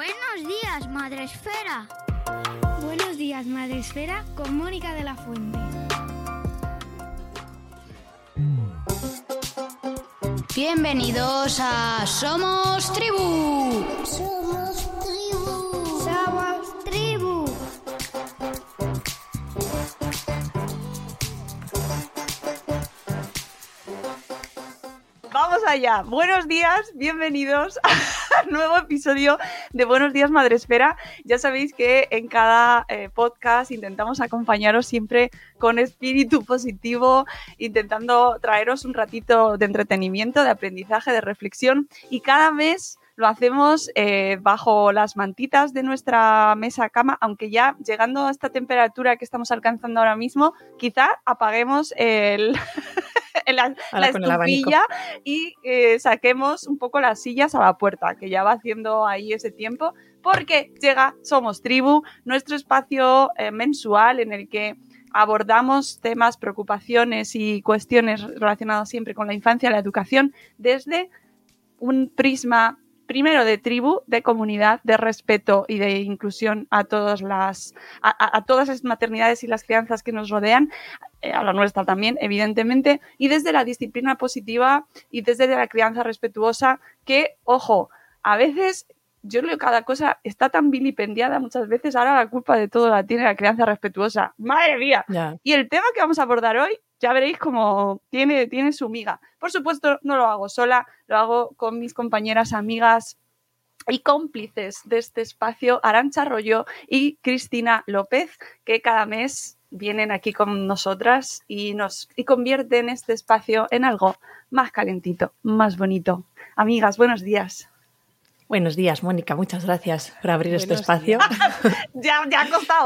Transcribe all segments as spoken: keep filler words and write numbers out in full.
Buenos días, Madresfera. Buenos días, Madresfera, con Mónica de la Fuente. Bienvenidos a Somos Tribu. Somos Tribu. Somos Tribu. Vamos allá. Buenos días, bienvenidos al nuevo episodio de Buenos Días Madresfera. Ya sabéis que en cada eh, podcast intentamos acompañaros siempre con espíritu positivo, intentando traeros un ratito de entretenimiento, de aprendizaje, de reflexión, y cada mes lo hacemos eh, bajo las mantitas de nuestra mesa cama, aunque ya llegando a esta temperatura que estamos alcanzando ahora mismo, quizá apaguemos el... la, la estufilla y eh, saquemos un poco las sillas a la puerta, que ya va haciendo ahí ese tiempo, porque llega Somos Tribu, nuestro espacio eh, mensual en el que abordamos temas, preocupaciones y cuestiones relacionadas siempre con la infancia y la educación desde un prisma primero de tribu, de comunidad, de respeto y de inclusión a todas las a, a todas las maternidades y las crianzas que nos rodean, eh, a la nuestra también, evidentemente, y desde la disciplina positiva y desde la crianza respetuosa, que, ojo, a veces yo creo que cada cosa está tan vilipendiada muchas veces, ahora la culpa de todo la tiene la crianza respetuosa. ¡Madre mía! Yeah. Y el tema que vamos a abordar hoy, ya veréis cómo tiene, tiene su miga. Por supuesto, no lo hago sola, lo hago con mis compañeras, amigas y cómplices de este espacio, Arantxa Arroyo y Cristina López, que cada mes vienen aquí con nosotras y nos y convierten este espacio en algo más calentito, más bonito. Amigas, buenos días. Buenos días, Mónica. Muchas gracias por abrir buenos este espacio. ya, ya ha costado.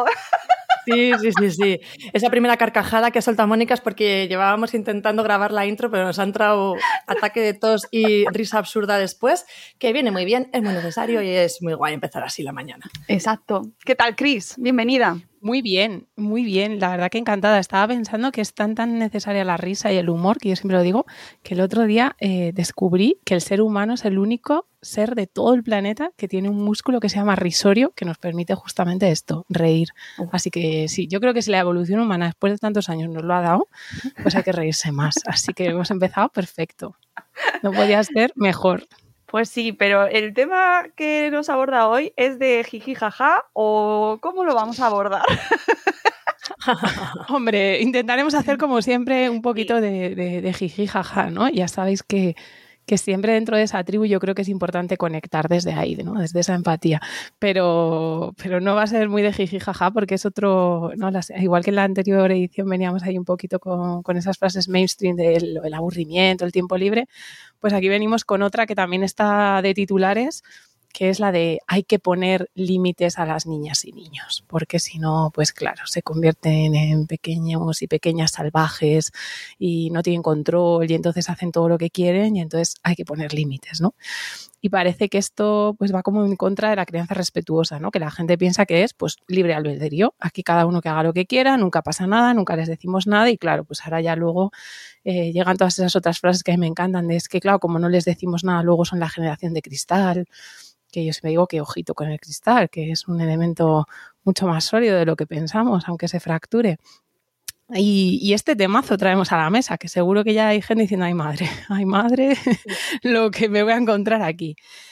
Sí, sí, sí, sí. Esa primera carcajada que ha soltado Mónica es porque llevábamos intentando grabar la intro, pero nos ha entrado ataque de tos y risa absurda después, que viene muy bien, es muy necesario y es muy guay empezar así la mañana. Exacto. ¿Qué tal, Cris? Bienvenida. Muy bien, muy bien. La verdad que encantada. Estaba pensando que es tan, tan necesaria la risa y el humor, que yo siempre lo digo, que el otro día eh, descubrí que el ser humano es el único ser de todo el planeta que tiene un músculo que se llama risorio, que nos permite justamente esto, reír. Así que sí, yo creo que si la evolución humana después de tantos años nos lo ha dado, pues hay que reírse más. Así que hemos empezado perfecto. No podía ser mejor. Pues sí, pero el tema que nos aborda hoy es de jiji jaja, o ¿cómo lo vamos a abordar? Hombre, intentaremos hacer como siempre un poquito de, de, de jiji jaja, ¿no? Ya sabéis que, que siempre dentro de esa tribu yo creo que es importante conectar desde ahí, ¿no? Desde esa empatía, pero, pero no va a ser muy de jiji jaja porque es otro, ¿no? Las, igual que en la anterior edición veníamos ahí un poquito con, con esas frases mainstream del el aburrimiento, el tiempo libre, pues aquí venimos con otra que también está de titulares, que es la de hay que poner límites a las niñas y niños, porque si no, pues claro, se convierten en pequeños y pequeñas salvajes y no tienen control y entonces hacen todo lo que quieren y entonces hay que poner límites, ¿no? Y parece que esto pues va como en contra de la crianza respetuosa, ¿no? Que la gente piensa que es pues libre albedrío, aquí cada uno que haga lo que quiera, nunca pasa nada, nunca les decimos nada y claro, pues ahora ya luego eh, llegan todas esas otras frases que a mí me encantan, de es que claro, como no les decimos nada, luego son la generación de cristal, que yo siempre digo que ojito con el cristal, que es un elemento mucho más sólido de lo que pensamos, aunque se fracture. Y, y este temazo traemos a la mesa, que seguro que ya hay gente diciendo, ay madre, ay madre, lo que me voy a encontrar aquí.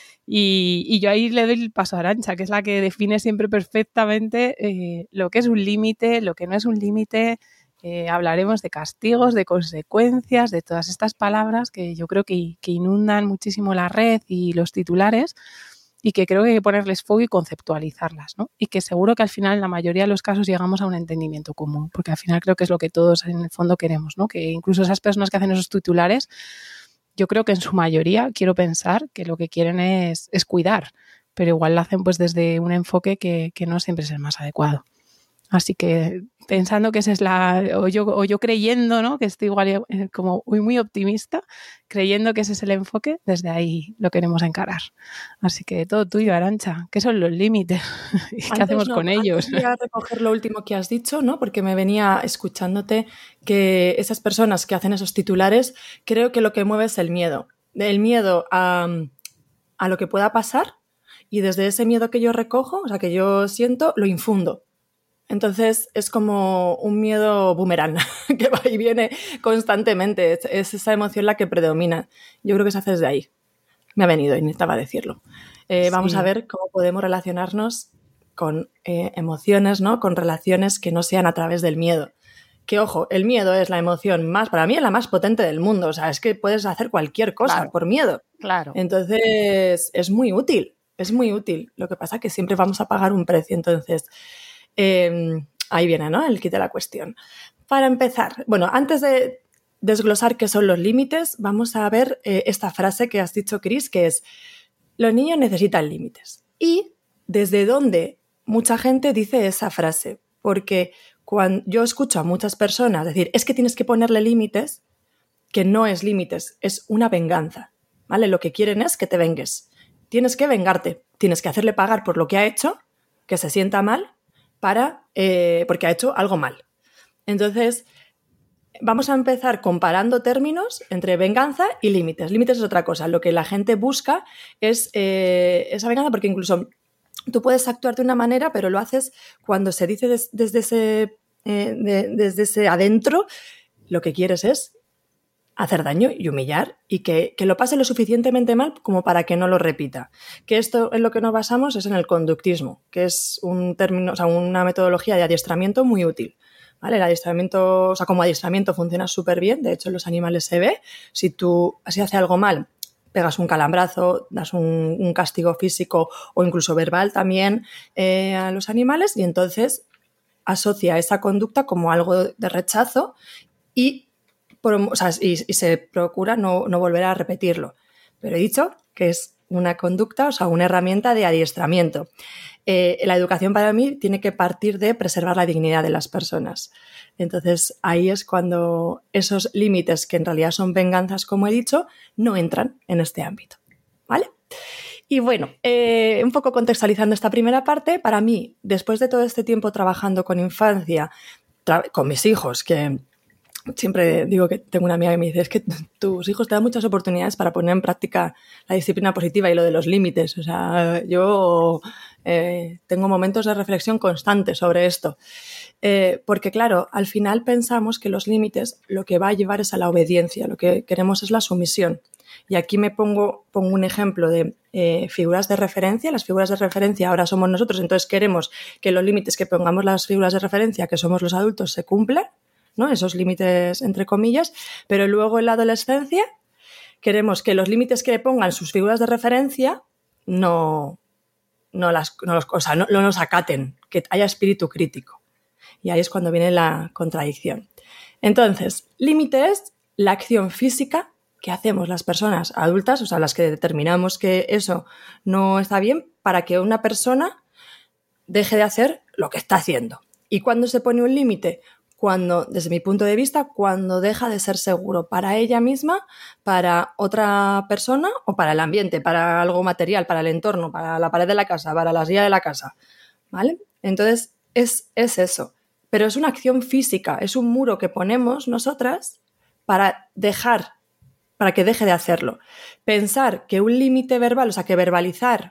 Y, y yo ahí le doy el paso a Arantxa, que es la que define siempre perfectamente eh, lo que es un límite, lo que no es un límite. Eh, hablaremos de castigos, de consecuencias, de todas estas palabras que yo creo que, que inundan muchísimo la red y los titulares, y que creo que hay que ponerles fuego y conceptualizarlas, ¿no? Y que seguro que al final en la mayoría de los casos llegamos a un entendimiento común, porque al final creo que es lo que todos en el fondo queremos, ¿no? Que incluso esas personas que hacen esos titulares, yo creo que en su mayoría quiero pensar que lo que quieren es, es cuidar, pero igual lo hacen pues desde un enfoque que, que no siempre es el más adecuado. Así que pensando que esa es la, o yo, o yo creyendo, ¿no? Que estoy igual como muy, muy optimista, creyendo que ese es el enfoque, desde ahí lo queremos encarar. Así que todo tuyo, Arantxa. ¿Qué son los límites? ¿Y qué antes hacemos no, con ellos? Voy a recoger lo último que has dicho, ¿no? Porque me venía escuchándote que esas personas que hacen esos titulares, creo que lo que mueve es el miedo. El miedo a, a lo que pueda pasar y desde ese miedo que yo recojo, o sea, que yo siento, lo infundo. Entonces es como un miedo boomerang que va y viene constantemente. Es, es esa emoción la que predomina. Yo creo que se hace desde ahí. Me ha venido y necesitaba decirlo. Eh, sí. Vamos a ver cómo podemos relacionarnos con eh, emociones, ¿no? Con relaciones que no sean a través del miedo. Que, ojo, el miedo es la emoción más, para mí es la más potente del mundo. O sea, es que puedes hacer cualquier cosa claro, por miedo. Claro. Entonces es muy útil, es muy útil. Lo que pasa es que siempre vamos a pagar un precio. Entonces... Eh, ahí viene, ¿no? El kit de la cuestión. Para empezar, bueno, antes de desglosar qué son los límites, vamos a ver eh, esta frase que has dicho, Cris, que es: los niños necesitan límites. Y desde dónde mucha gente dice esa frase, porque cuando yo escucho a muchas personas decir, es que tienes que ponerle límites, que no es límites, es una venganza, ¿vale? Lo que quieren es que te vengues. Tienes que vengarte, tienes que hacerle pagar por lo que ha hecho, que se sienta mal, para, eh, porque ha hecho algo mal. Entonces, vamos a empezar comparando términos entre venganza y límites. Límites es otra cosa. Lo que la gente busca es eh, esa venganza, porque incluso tú puedes actuar de una manera, pero lo haces cuando se dice des, desde, ese, eh, de, desde ese adentro, lo que quieres es hacer daño y humillar y que, que lo pase lo suficientemente mal como para que no lo repita. Que esto en lo que nos basamos es en el conductismo, que es un término, o sea, una metodología de adiestramiento muy útil, ¿vale? El adiestramiento, o sea, como adiestramiento funciona súper bien, de hecho en los animales se ve. Si tú si hace algo mal, pegas un calambrazo, das un, un castigo físico o incluso verbal también eh, a los animales, y entonces asocia esa conducta como algo de rechazo y O sea, y, y se procura no, no volver a repetirlo. Pero he dicho que es una conducta, o sea, una herramienta de adiestramiento. Eh, la educación para mí tiene que partir de preservar la dignidad de las personas. Entonces, ahí es cuando esos límites, que en realidad son venganzas, como he dicho, no entran en este ámbito, ¿vale? Y bueno, eh, un poco contextualizando esta primera parte, para mí, después de todo este tiempo trabajando con infancia, tra- con mis hijos, que... Siempre digo que tengo una amiga que me dice, es que tus hijos te dan muchas oportunidades para poner en práctica la disciplina positiva y lo de los límites. O sea, yo eh, tengo momentos de reflexión constante sobre esto. Eh, porque, claro, al final pensamos que los límites lo que va a llevar es a la obediencia, lo que queremos es la sumisión. Y aquí me pongo, pongo un ejemplo de eh, figuras de referencia. Las figuras de referencia ahora somos nosotros, entonces queremos que los límites que pongamos las figuras de referencia, que somos los adultos, se cumplan, ¿no? Esos límites entre comillas, pero luego en la adolescencia queremos que los límites que le pongan sus figuras de referencia no, no, las, no, los, o sea, no, no los acaten, que haya espíritu crítico. Y ahí es cuando viene la contradicción. Entonces, límite es la acción física que hacemos las personas adultas, o sea, las que determinamos que eso no está bien, para que una persona deje de hacer lo que está haciendo. ¿Y cuándo se pone un límite? Cuando, desde mi punto de vista, cuando deja de ser seguro para ella misma, para otra persona o para el ambiente, para algo material, para el entorno, para la pared de la casa, para la silla de la casa, ¿vale? Entonces, es, es eso. Pero es una acción física, es un muro que ponemos nosotras para dejar, para que deje de hacerlo. Pensar que un límite verbal, o sea, que verbalizar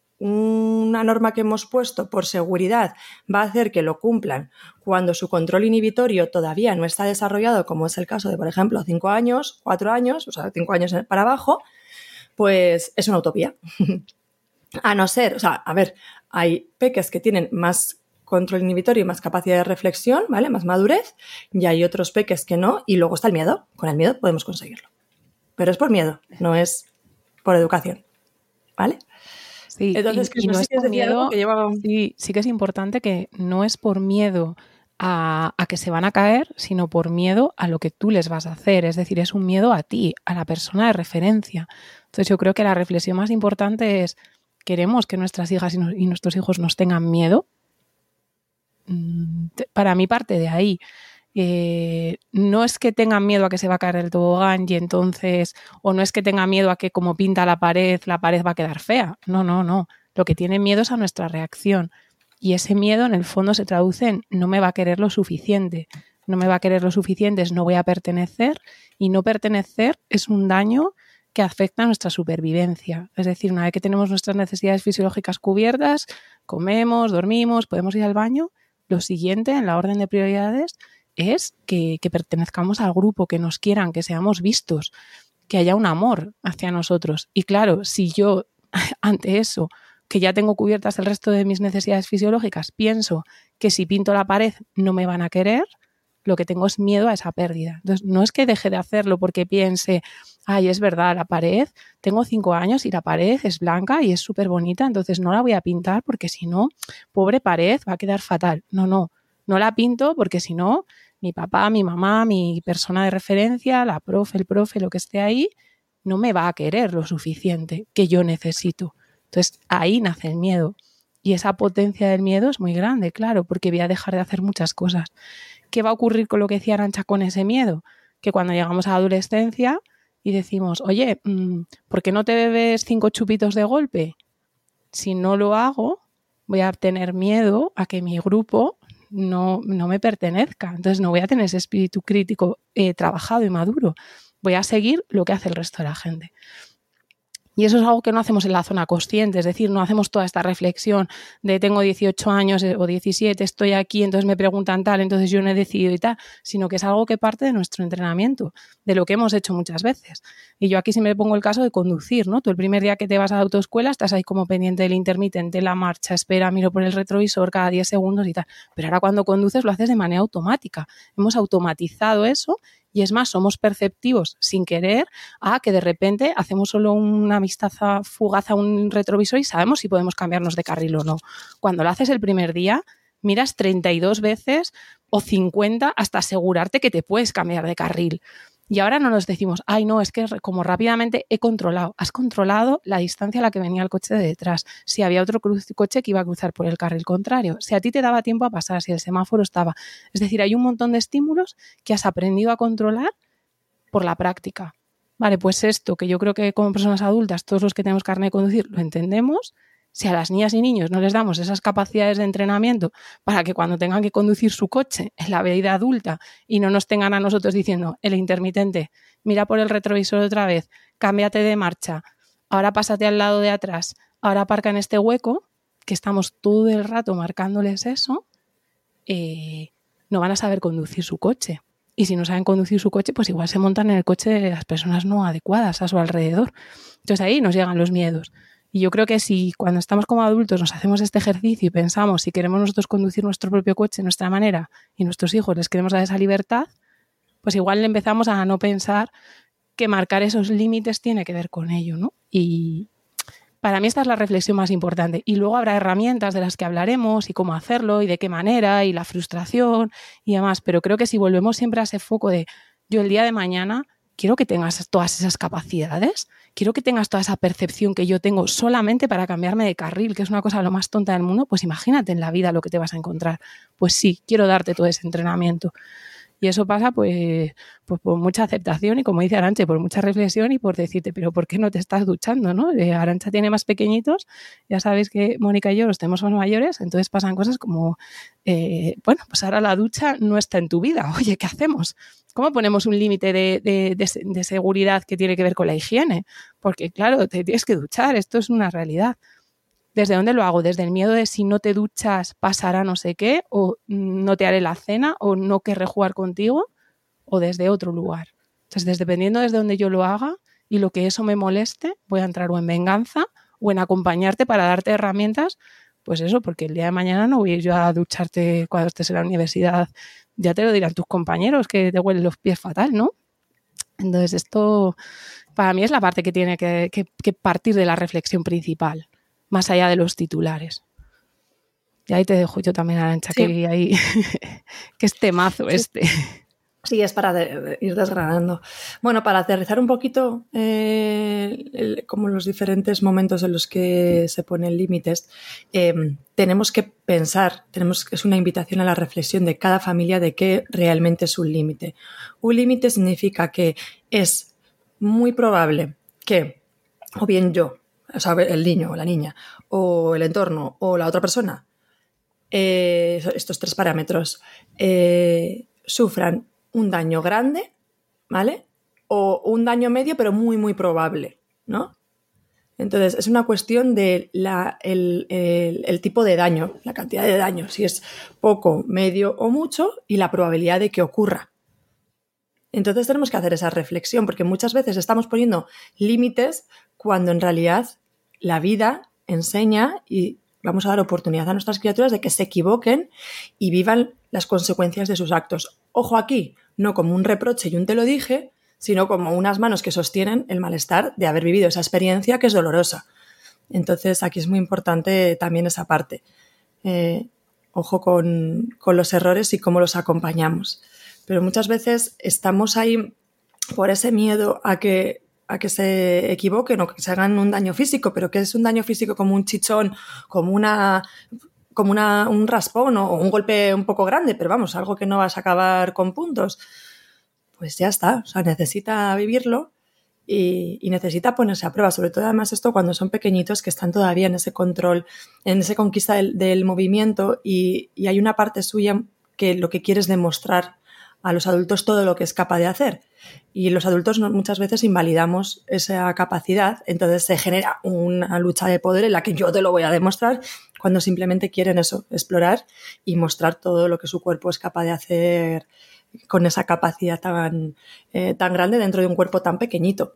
una norma que hemos puesto por seguridad va a hacer que lo cumplan cuando su control inhibitorio todavía no está desarrollado, como es el caso de, por ejemplo, cinco años, cuatro años, o sea, cinco años para abajo, pues es una utopía. A no ser, o sea, a ver, hay peques que tienen más control inhibitorio y más capacidad de reflexión, ¿vale? Más madurez, y hay otros peques que no, y luego está el miedo. Con el miedo podemos conseguirlo. Pero es por miedo, no es por educación, ¿vale? Sí, entonces, y, y no no es sé por si miedo, que lleva... sí, sí que es importante que no es por miedo a, a que se van a caer, sino por miedo a lo que tú les vas a hacer. Es decir, es un miedo a ti, a la persona de referencia. Entonces yo creo que la reflexión más importante es, ¿queremos que nuestras hijas y, no, y nuestros hijos nos tengan miedo? Para mí parte de ahí. Eh, no es que tengan miedo a que se va a caer el tobogán y entonces, o no es que tengan miedo a que como pinta la pared, la pared va a quedar fea. No, no, no. Lo que tienen miedo es a nuestra reacción. Y ese miedo en el fondo se traduce en no me va a querer lo suficiente. No me va a querer lo suficiente es no voy a pertenecer, y no pertenecer es un daño que afecta a nuestra supervivencia. Es decir, una vez que tenemos nuestras necesidades fisiológicas cubiertas, comemos, dormimos, podemos ir al baño, lo siguiente en la orden de prioridades es que, que pertenezcamos al grupo, que nos quieran, que seamos vistos, que haya un amor hacia nosotros. Y claro, si yo ante eso, que ya tengo cubiertas el resto de mis necesidades fisiológicas, pienso que si pinto la pared no me van a querer, lo que tengo es miedo a esa pérdida. Entonces, no es que deje de hacerlo porque piense, ay, es verdad, la pared, tengo cinco años y la pared es blanca y es súper bonita, entonces no la voy a pintar porque si no, pobre pared, va a quedar fatal. No, no, no la pinto porque si no, mi papá, mi mamá, mi persona de referencia, la profe, el profe, lo que esté ahí, no me va a querer lo suficiente que yo necesito. Entonces, ahí nace el miedo. Y esa potencia del miedo es muy grande, claro, porque voy a dejar de hacer muchas cosas. ¿Qué va a ocurrir con lo que decía Arantxa con ese miedo? Que cuando llegamos a la adolescencia y decimos, oye, ¿por qué no te bebes cinco chupitos de golpe? Si no lo hago, voy a tener miedo a que mi grupo no, no me pertenezca. Entonces no voy a tener ese espíritu crítico eh, trabajado y maduro. Voy a seguir lo que hace el resto de la gente. Y eso es algo que no hacemos en la zona consciente, es decir, no hacemos toda esta reflexión de tengo dieciocho años o diecisiete, estoy aquí, entonces me preguntan tal, entonces yo no he decidido y tal, sino que es algo que parte de nuestro entrenamiento, de lo que hemos hecho muchas veces. Y yo aquí siempre pongo el caso de conducir, ¿no? Tú el primer día que te vas a la autoescuela estás ahí como pendiente del intermitente, la marcha, espera, miro por el retrovisor cada diez segundos y tal. Pero ahora cuando conduces lo haces de manera automática. Hemos automatizado eso. Y es más, somos perceptivos sin querer a que de repente hacemos solo una vistaza fugaz a un retrovisor y sabemos si podemos cambiarnos de carril o no. Cuando lo haces el primer día, miras treinta y dos veces o cincuenta hasta asegurarte que te puedes cambiar de carril. Y ahora no nos decimos, ay no, es que como rápidamente he controlado. Has controlado la distancia a la que venía el coche de detrás. Si había otro coche que iba a cruzar por el carril contrario. Si a ti te daba tiempo a pasar, si el semáforo estaba. Es decir, hay un montón de estímulos que has aprendido a controlar por la práctica. Vale, pues esto, que yo creo que como personas adultas, todos los que tenemos carnet de conducir, lo entendemos. Si a las niñas y niños no les damos esas capacidades de entrenamiento para que cuando tengan que conducir su coche en la vida adulta y no nos tengan a nosotros diciendo el intermitente, mira por el retrovisor otra vez, cámbiate de marcha, ahora pásate al lado de atrás, ahora aparca en este hueco, que estamos todo el rato marcándoles eso, eh, no van a saber conducir su coche. Y si no saben conducir su coche, pues igual se montan en el coche de las personas no adecuadas a su alrededor. Entonces ahí nos llegan los miedos. Y yo creo que si cuando estamos como adultos nos hacemos este ejercicio y pensamos si queremos nosotros conducir nuestro propio coche de nuestra manera y nuestros hijos les queremos dar esa libertad, pues igual le empezamos a no pensar que marcar esos límites tiene que ver con ello, ¿no? Y para mí esta es la reflexión más importante. Y luego habrá herramientas de las que hablaremos y cómo hacerlo y de qué manera y la frustración y demás. Pero creo que si volvemos siempre a ese foco de yo el día de mañana quiero que tengas todas esas capacidades, quiero que tengas toda esa percepción que yo tengo solamente para cambiarme de carril, que es una cosa lo más tonta del mundo, pues imagínate en la vida lo que te vas a encontrar. Pues sí, quiero darte todo ese entrenamiento. Y eso pasa pues, pues por mucha aceptación y, como dice Arantxa, por mucha reflexión y por decirte, pero ¿por qué no te estás duchando? ¿No? Eh, Arantxa tiene más pequeñitos, ya sabéis que Mónica y yo los tenemos más mayores, entonces pasan cosas como, eh, bueno, pues ahora la ducha no está en tu vida. Oye, ¿qué hacemos? ¿Cómo ponemos un límite de, de, de, de seguridad que tiene que ver con la higiene? Porque, claro, te tienes que duchar, esto es una realidad. ¿Desde dónde lo hago? ¿Desde el miedo de si no te duchas pasará no sé qué? ¿O no te haré la cena? ¿O no querré jugar contigo? ¿O desde otro lugar? Entonces, dependiendo desde donde yo lo haga y lo que eso me moleste, voy a entrar o en venganza o en acompañarte para darte herramientas. Pues eso, porque el día de mañana no voy a ir yo a ducharte cuando estés en la universidad. Ya te lo dirán tus compañeros que te huelen los pies fatal, ¿no? Entonces, esto para mí es la parte que tiene que, que, que partir de la reflexión principal, más allá de los titulares. Y ahí te dejo yo también, Arantxa, sí. que, ahí, que es temazo sí. este. Sí, es para de, de ir desgranando. Bueno, para aterrizar un poquito eh, el, como los diferentes momentos en los que se ponen límites, eh, tenemos que pensar, tenemos es una invitación a la reflexión de cada familia de qué realmente es un límite. Un límite significa que es muy probable que, o bien yo, o sea, el niño o la niña, o el entorno, o la otra persona, eh, estos tres parámetros, eh, sufran un daño grande, ¿vale? o un daño medio pero muy, muy probable, ¿no? Entonces, es una cuestión de la, el, el, el tipo de daño, la cantidad de daño, si es poco, medio o mucho, y la probabilidad de que ocurra. Entonces tenemos que hacer esa reflexión, porque muchas veces estamos poniendo límites cuando en realidad la vida enseña y vamos a dar oportunidad a nuestras criaturas de que se equivoquen y vivan las consecuencias de sus actos. Ojo aquí, no como un reproche y un te lo dije, sino como unas manos que sostienen el malestar de haber vivido esa experiencia que es dolorosa. Entonces aquí es muy importante también esa parte. Eh, ojo con, con los errores y cómo los acompañamos. Pero muchas veces estamos ahí por ese miedo a que, a que se equivoquen o que se hagan un daño físico, pero que es un daño físico como un chichón, como una... como una, un raspón o un golpe un poco grande, pero vamos, algo que no vas a acabar con puntos. Pues ya está, o sea, necesita vivirlo y, y necesita ponerse a prueba, sobre todo además esto cuando son pequeñitos que están todavía en ese control, en esa conquista del, del movimiento y, y hay una parte suya que lo que quiere es demostrar a los adultos todo lo que es capaz de hacer y los adultos no, muchas veces invalidamos esa capacidad, entonces se genera una lucha de poder en la que yo te lo voy a demostrar cuando simplemente quieren eso, explorar y mostrar todo lo que su cuerpo es capaz de hacer con esa capacidad tan, eh, tan grande dentro de un cuerpo tan pequeñito.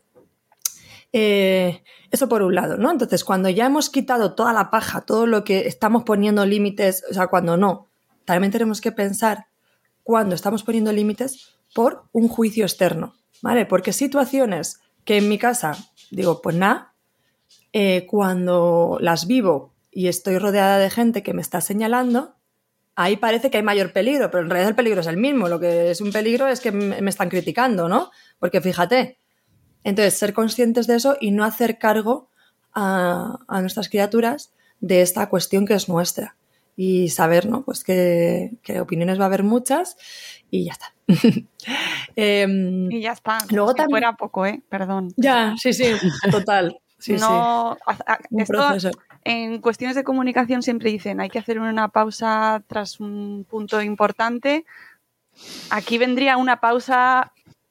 Eh, eso por un lado, ¿no? Entonces, cuando ya hemos quitado toda la paja, todo lo que estamos poniendo límites, o sea, cuando no, también tenemos que pensar cuando estamos poniendo límites por un juicio externo, ¿vale? Porque situaciones que en mi casa digo, pues nada, eh, cuando las vivo y estoy rodeada de gente que me está señalando, ahí parece que hay mayor peligro, pero en realidad el peligro es el mismo. Lo que es un peligro es que me están criticando, ¿no? Porque fíjate. Entonces, ser conscientes de eso y no hacer cargo a, a nuestras criaturas de esta cuestión que es nuestra. Y saber, ¿no? Pues que, que opiniones va a haber muchas y ya está. eh, y ya está. Luego si también... fuera poco, ¿eh? Perdón. Ya, sí, sí, total. Sí, no, sí. Un esto, proceso. En cuestiones de comunicación siempre dicen hay que hacer una pausa tras un punto importante. Aquí vendría una pausa...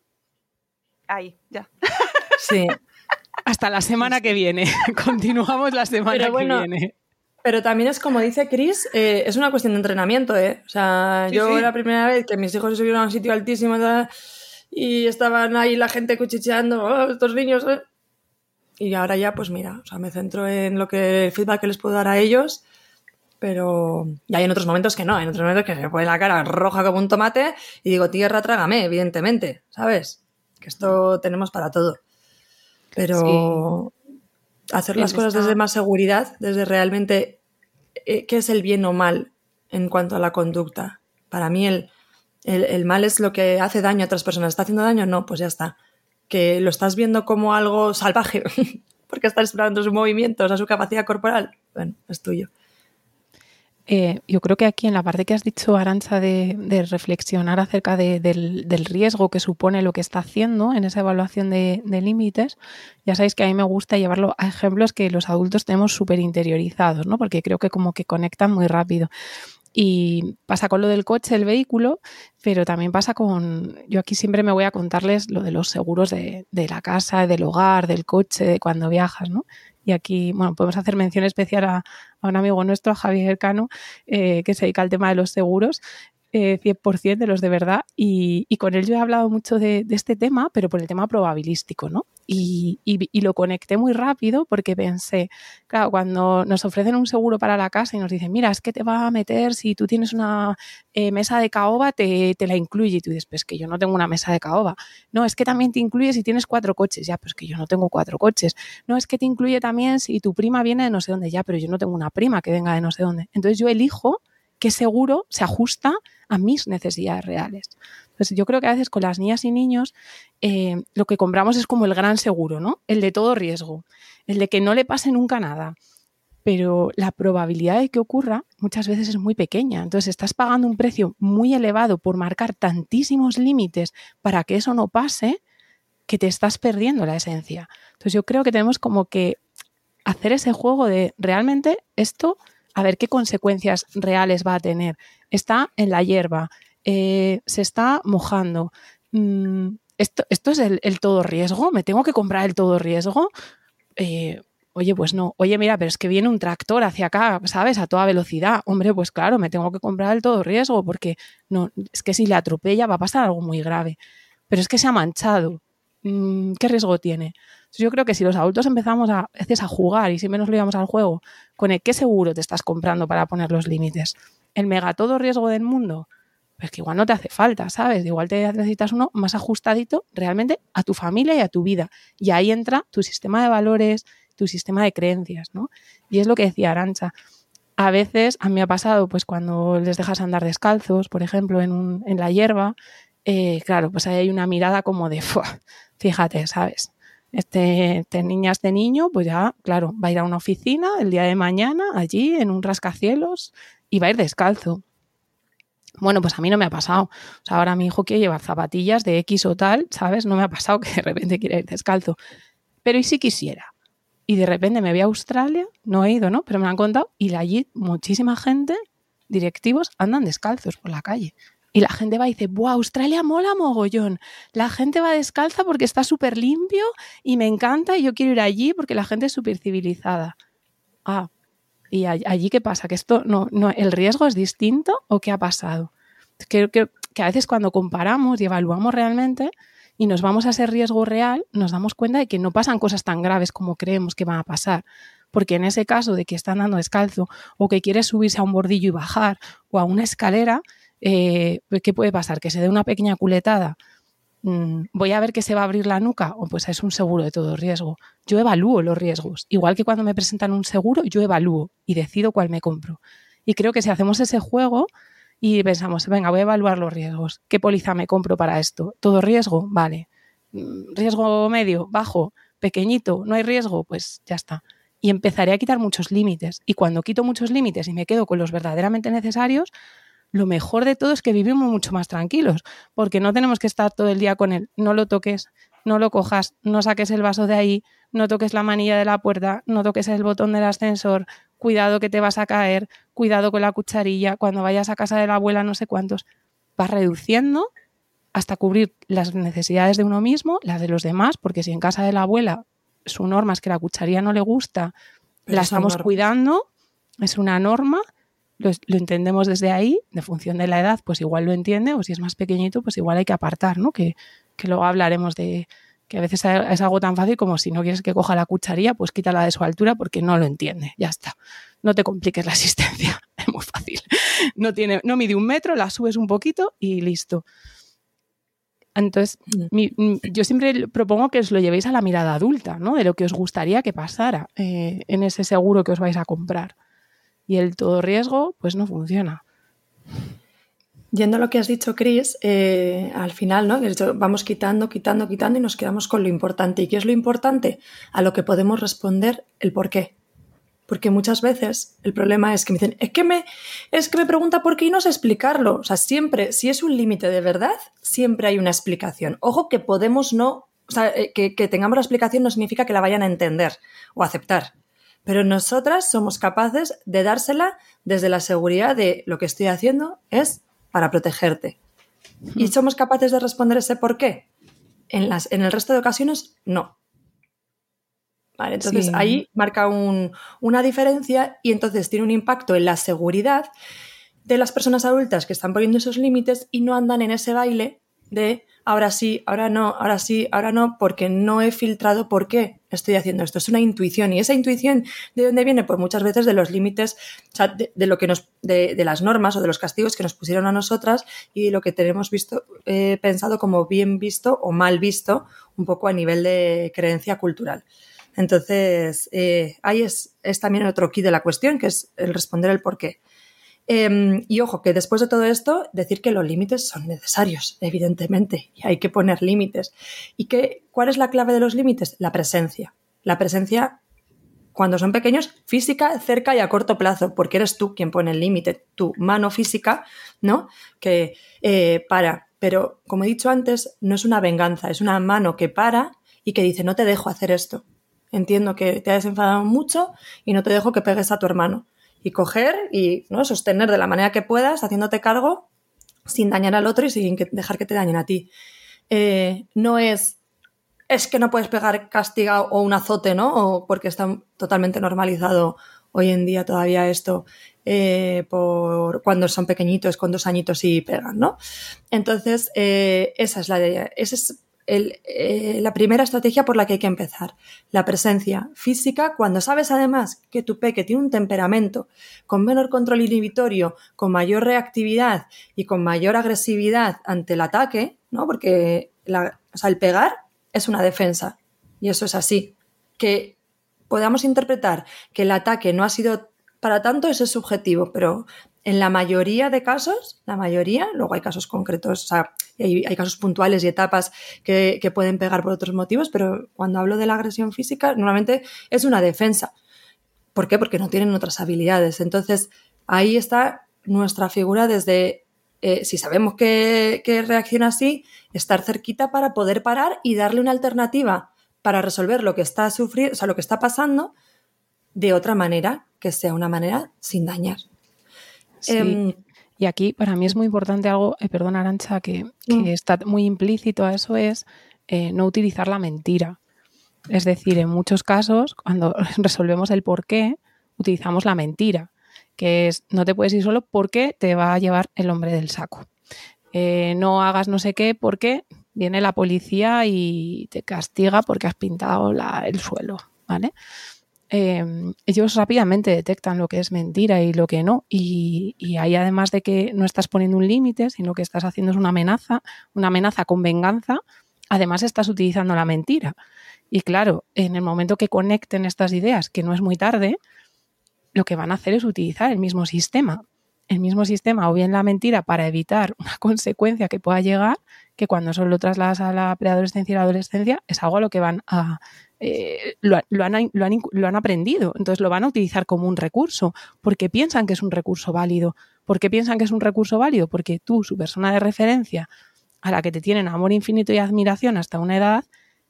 Ahí, ya. Sí. Hasta la semana que viene. Continuamos la semana pero bueno, que viene. Pero también es como dice Chris, eh, es una cuestión de entrenamiento, ¿eh? O sea, sí, yo sí. La primera vez que mis hijos se subieron a un sitio altísimo y estaban ahí la gente cuchicheando, oh, estos niños... ¿eh? Y ahora ya, pues mira, o sea, me centro en lo que el feedback que les puedo dar a ellos, pero y hay en otros momentos que no, hay en otros momentos que se me pone la cara roja como un tomate y digo, tierra, trágame, evidentemente, ¿sabes? Que esto tenemos para todo. Pero sí. Hacer las cosas desde más seguridad, desde realmente eh, qué es el bien o mal en cuanto a la conducta. Para mí el, el, el mal es lo que hace daño a otras personas. ¿Está haciendo daño? No, pues ya está. Que lo estás viendo como algo salvaje porque estás explorando sus movimientos, a su capacidad corporal, bueno, es tuyo. Eh, yo creo que aquí en la parte que has dicho, Arantxa, de, de reflexionar acerca de, del, del riesgo que supone lo que está haciendo en esa evaluación de, de límites, ya sabéis que a mí me gusta llevarlo a ejemplos que los adultos tenemos súper interiorizados, ¿no? Porque creo que como que conectan muy rápido. Y pasa con lo del coche, el vehículo, pero también pasa con... Yo aquí siempre me voy a contarles lo de los seguros de, de la casa, del hogar, del coche, de cuando viajas, ¿no? Y aquí, bueno, podemos hacer mención especial a, a un amigo nuestro, a Javier Cano, eh, que se dedica al tema de los seguros, eh, cien por ciento de los de verdad, y, y con él yo he hablado mucho de, de este tema, pero por el tema probabilístico, ¿no? Y, y, y lo conecté muy rápido porque pensé, claro, cuando nos ofrecen un seguro para la casa y nos dicen, mira, es que te va a meter, si tú tienes una eh, mesa de caoba, te, te la incluye. Y tú dices, pues que yo no tengo una mesa de caoba. No, es que también te incluye si tienes cuatro coches. Ya, pues que yo no tengo cuatro coches. No, es que te incluye también si tu prima viene de no sé dónde. Ya, pero yo no tengo una prima que venga de no sé dónde. Entonces yo elijo qué seguro se ajusta a mis necesidades reales. Entonces yo creo que a veces con las niñas y niños eh, lo que compramos es como el gran seguro, ¿no? El de todo riesgo, el de que no le pase nunca nada. Pero la probabilidad de que ocurra muchas veces es muy pequeña. Entonces estás pagando un precio muy elevado por marcar tantísimos límites para que eso no pase, que te estás perdiendo la esencia. Entonces yo creo que tenemos como que hacer ese juego de realmente esto, a ver qué consecuencias reales va a tener. Está en la hierba, eh, se está mojando, mm, ¿esto, esto es el, el todo riesgo? ¿Me tengo que comprar el todo riesgo? Eh, oye, pues no. Oye, mira, pero es que viene un tractor hacia acá, ¿sabes? A toda velocidad. Hombre, pues claro, me tengo que comprar el todo riesgo porque no, es que si le atropella va a pasar algo muy grave. Pero es que se ha manchado. ¿Qué riesgo tiene? Yo creo que si los adultos empezamos a, a veces a jugar y siempre nos lo llevamos al juego con el qué seguro te estás comprando para poner los límites, el mega todo riesgo del mundo, pues que igual no te hace falta, ¿sabes? Igual te necesitas uno más ajustadito realmente a tu familia y a tu vida. Y ahí entra tu sistema de valores, tu sistema de creencias, ¿no? Y es lo que decía Arantxa. A veces, a mí me ha pasado, pues cuando les dejas andar descalzos, por ejemplo, en, un, en la hierba, eh, claro, pues ahí hay una mirada como de, fíjate, ¿sabes? Este, este niña, este niño, pues ya, claro, va a ir a una oficina el día de mañana, allí, en un rascacielos, y va a ir descalzo. Bueno, pues a mí no me ha pasado. O sea, ahora mi hijo quiere llevar zapatillas de X o tal, ¿sabes? No me ha pasado que de repente quiera ir descalzo. Pero ¿y si quisiera? Y de repente me voy a Australia, no he ido, ¿no? Pero me lo han contado, y allí muchísima gente, directivos, andan descalzos por la calle. Y la gente va y dice, ¡buah, Australia mola mogollón! La gente va descalza porque está súper limpio y me encanta y yo quiero ir allí porque la gente es súper civilizada. Ah, ¿y allí qué pasa? ¿Que esto no, no, el riesgo es distinto o qué ha pasado? Creo que, que a veces cuando comparamos y evaluamos realmente y nos vamos a ese riesgo real, nos damos cuenta de que no pasan cosas tan graves como creemos que van a pasar. Porque en ese caso de que está andando descalzo o que quiere subirse a un bordillo y bajar o a una escalera, Eh, ¿qué puede pasar? ¿Que se dé una pequeña culetada? Mm, ¿voy a ver que se va a abrir la nuca? O pues es un seguro de todo riesgo. Yo evalúo los riesgos. Igual que cuando me presentan un seguro, yo evalúo y decido cuál me compro. Y creo que si hacemos ese juego y pensamos, venga, voy a evaluar los riesgos. ¿Qué póliza me compro para esto? ¿Todo riesgo? Vale. ¿Riesgo medio? ¿Bajo? ¿Pequeñito? ¿No hay riesgo? Pues ya está. Y empezaré a quitar muchos límites. Y cuando quito muchos límites y me quedo con los verdaderamente necesarios, lo mejor de todo es que vivimos mucho más tranquilos, porque no tenemos que estar todo el día con él. No lo toques, no lo cojas, no saques el vaso de ahí, no toques la manilla de la puerta, no toques el botón del ascensor, cuidado que te vas a caer, cuidado con la cucharilla, cuando vayas a casa de la abuela no sé cuántos. Vas reduciendo hasta cubrir las necesidades de uno mismo, las de los demás, porque si en casa de la abuela su norma es que la cucharilla no le gusta, pero la estamos cuidando, es una norma. Lo, lo entendemos desde ahí, de función de la edad, pues igual lo entiende, o si es más pequeñito, pues igual hay que apartar, ¿no? Que, que luego hablaremos de que a veces es algo tan fácil como si no quieres que coja la cucharilla, pues quítala de su altura porque no lo entiende, ya está. No te compliques la asistencia, es muy fácil. No, tiene, no mide un metro, la subes un poquito y listo. Entonces, mi, yo siempre propongo que os lo llevéis a la mirada adulta, ¿no? De lo que os gustaría que pasara eh, en ese seguro que os vais a comprar. Y el todo riesgo, pues no funciona. Yendo a lo que has dicho, Cris, eh, al final, ¿no? Vamos quitando, quitando, quitando y nos quedamos con lo importante. ¿Y qué es lo importante? A lo que podemos responder el por qué. Porque muchas veces el problema es que me dicen, es que me, es que me pregunta por qué y no sé explicarlo. O sea, siempre, si es un límite de verdad, siempre hay una explicación. Ojo que podemos no, o sea, que, que tengamos la explicación no significa que la vayan a entender o aceptar. Pero nosotras somos capaces de dársela desde la seguridad de lo que estoy haciendo es para protegerte. ¿Y somos capaces de responder ese por qué? En, las, en el resto de ocasiones, no. Vale, entonces sí. Ahí marca un, una diferencia y entonces tiene un impacto en la seguridad de las personas adultas que están poniendo esos límites y no andan en ese baile de ahora sí, ahora no, ahora sí, ahora no, porque no he filtrado por qué estoy haciendo esto. Es una intuición. ¿Y esa intuición de dónde viene? Pues muchas veces de los límites, o sea, de, de lo que nos, de, de las normas o de los castigos que nos pusieron a nosotras y lo que tenemos visto, eh, pensado como bien visto o mal visto, un poco a nivel de creencia cultural. Entonces, eh, ahí es, es también otro key de la cuestión, que es el responder el por qué. Eh, y ojo, que después de todo esto, decir que los límites son necesarios, evidentemente, y hay que poner límites. ¿Y qué, cuál es la clave de los límites? La presencia. La presencia, cuando son pequeños, física, cerca y a corto plazo, porque eres tú quien pone el límite, tu mano física, ¿no? Que eh, para. Pero, como he dicho antes, no es una venganza, es una mano que para y que dice, no te dejo hacer esto. Entiendo que te has enfadado mucho y no te dejo que pegues a tu hermano. Y coger y, ¿no?, sostener de la manera que puedas, haciéndote cargo, sin dañar al otro y sin que, dejar que te dañen a ti. eh, no es es que no puedes pegar castigado o un azote, ¿no? O porque está totalmente normalizado hoy en día todavía esto, eh, por cuando son pequeñitos, con dos añitos y pegan, ¿no? Entonces, eh, esa es la de, esa es el, eh, la primera estrategia por la que hay que empezar. La presencia física, cuando sabes además que tu peque tiene un temperamento con menor control inhibitorio, con mayor reactividad y con mayor agresividad ante el ataque, ¿no? Porque la, o sea, el pegar es una defensa, y eso es así. Que podamos interpretar que el ataque no ha sido para tanto, eso es subjetivo, pero en la mayoría de casos, la mayoría, luego hay casos concretos, o sea, hay, hay casos puntuales y etapas que, que pueden pegar por otros motivos, pero cuando hablo de la agresión física, normalmente es una defensa. ¿Por qué? Porque no tienen otras habilidades. Entonces, ahí está nuestra figura desde... Eh, si sabemos que, que reacciona así, estar cerquita para poder parar y darle una alternativa para resolver lo que está sufriendo, o sea, lo que está pasando de otra manera, que sea una manera sin dañar. Sí. Eh, y aquí para mí es muy importante algo, eh, perdón Arantxa, que, que mm. está muy implícito a eso, es eh, no utilizar la mentira. Es decir, en muchos casos, cuando resolvemos el por qué, utilizamos la mentira, que es no te puedes ir solo porque te va a llevar el hombre del saco. Eh, no hagas no sé qué porque viene la policía y te castiga porque has pintado la, el suelo, ¿vale? Eh, ellos rápidamente detectan lo que es mentira y lo que no, y, y ahí además de que no estás poniendo un límite, sino que estás haciendo una amenaza, una amenaza con venganza, además estás utilizando la mentira. Y claro, en el momento que conecten estas ideas, que no es muy tarde, lo que van a hacer es utilizar el mismo sistema. El mismo sistema, o bien la mentira para evitar una consecuencia que pueda llegar, que cuando solo lo trasladas a la preadolescencia y la adolescencia, es algo a lo que van a... Eh, lo, lo, han, lo, han, lo han aprendido. Entonces lo van a utilizar como un recurso, porque piensan que es un recurso válido. ¿Por qué piensan que es un recurso válido? Porque tú, su persona de referencia, a la que te tienen amor infinito y admiración hasta una edad,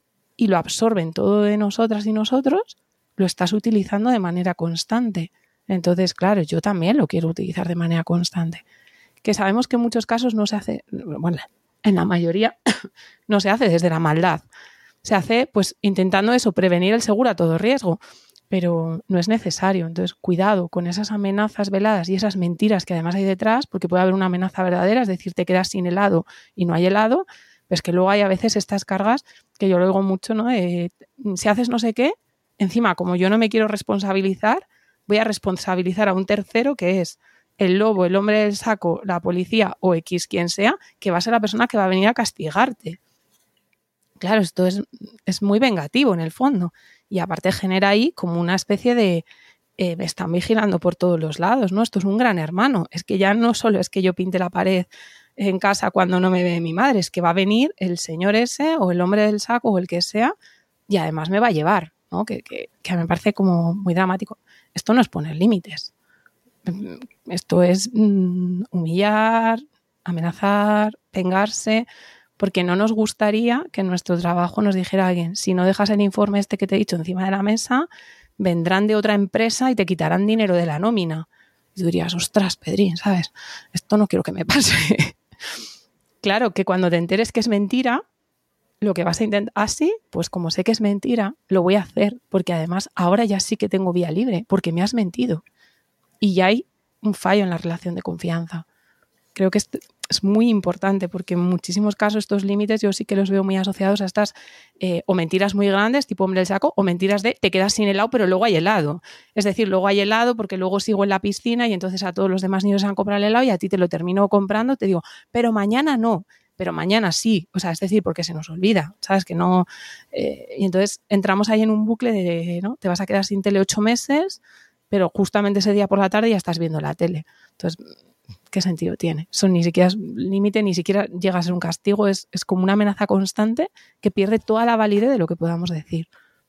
y lo absorben todo de nosotras y nosotros, lo estás utilizando de manera constante. Entonces, claro, yo también lo quiero utilizar de manera constante. Que sabemos que en muchos casos no se hace, bueno, en la mayoría no se hace desde la maldad. Se hace pues intentando eso, prevenir el seguro a todo riesgo, pero no es necesario. Entonces, cuidado con esas amenazas veladas y esas mentiras que además hay detrás, porque puede haber una amenaza verdadera, es decir, te quedas sin helado y no hay helado, pues que luego hay a veces estas cargas que yo lo oigo mucho, ¿no? Eh, si haces no sé qué, encima, como yo no me quiero responsabilizar, voy a responsabilizar a un tercero que es el lobo, el hombre del saco, la policía o X quien sea, que va a ser la persona que va a venir a castigarte. Claro, esto es, es muy vengativo en el fondo y aparte genera ahí como una especie de eh, me están vigilando por todos los lados, ¿no? Esto es un gran hermano. Es que ya no solo es que yo pinte la pared en casa cuando no me ve mi madre, es que va a venir el señor ese o el hombre del saco o el que sea y además me va a llevar, ¿no? Que, que, que me parece como muy dramático. Esto no es poner límites. Esto es mm, humillar, amenazar, vengarse, porque no nos gustaría que en nuestro trabajo nos dijera alguien, si no dejas el informe este que te he dicho encima de la mesa, vendrán de otra empresa y te quitarán dinero de la nómina. Y tú dirías, ostras, Pedrín, ¿sabes? Esto no quiero que me pase. Claro, que cuando te enteres que es mentira, lo que vas a intentar, así, ah, pues como sé que es mentira, lo voy a hacer, porque además ahora ya sí que tengo vía libre, porque me has mentido. Y ya hay un fallo en la relación de confianza. Creo que es, es muy importante, porque en muchísimos casos estos límites yo sí que los veo muy asociados a estas eh, o mentiras muy grandes, tipo hombre del saco, o mentiras de te quedas sin helado, pero luego hay helado. Es decir, luego hay helado porque luego sigo en la piscina y entonces a todos los demás niños se han comprado el helado y a ti te lo termino comprando, te digo, pero mañana no. Pero mañana sí, o sea, es decir, porque se nos olvida, ¿sabes? Que no... Eh, y entonces entramos ahí en un bucle de, ¿no? Te vas a quedar sin tele ocho meses, pero justamente ese día por la tarde ya estás viendo la tele. Entonces, ¿qué sentido tiene? Eso ni siquiera es límite, ni siquiera llega a ser un castigo, es, es como una amenaza constante que pierde toda la validez de lo que podamos decir.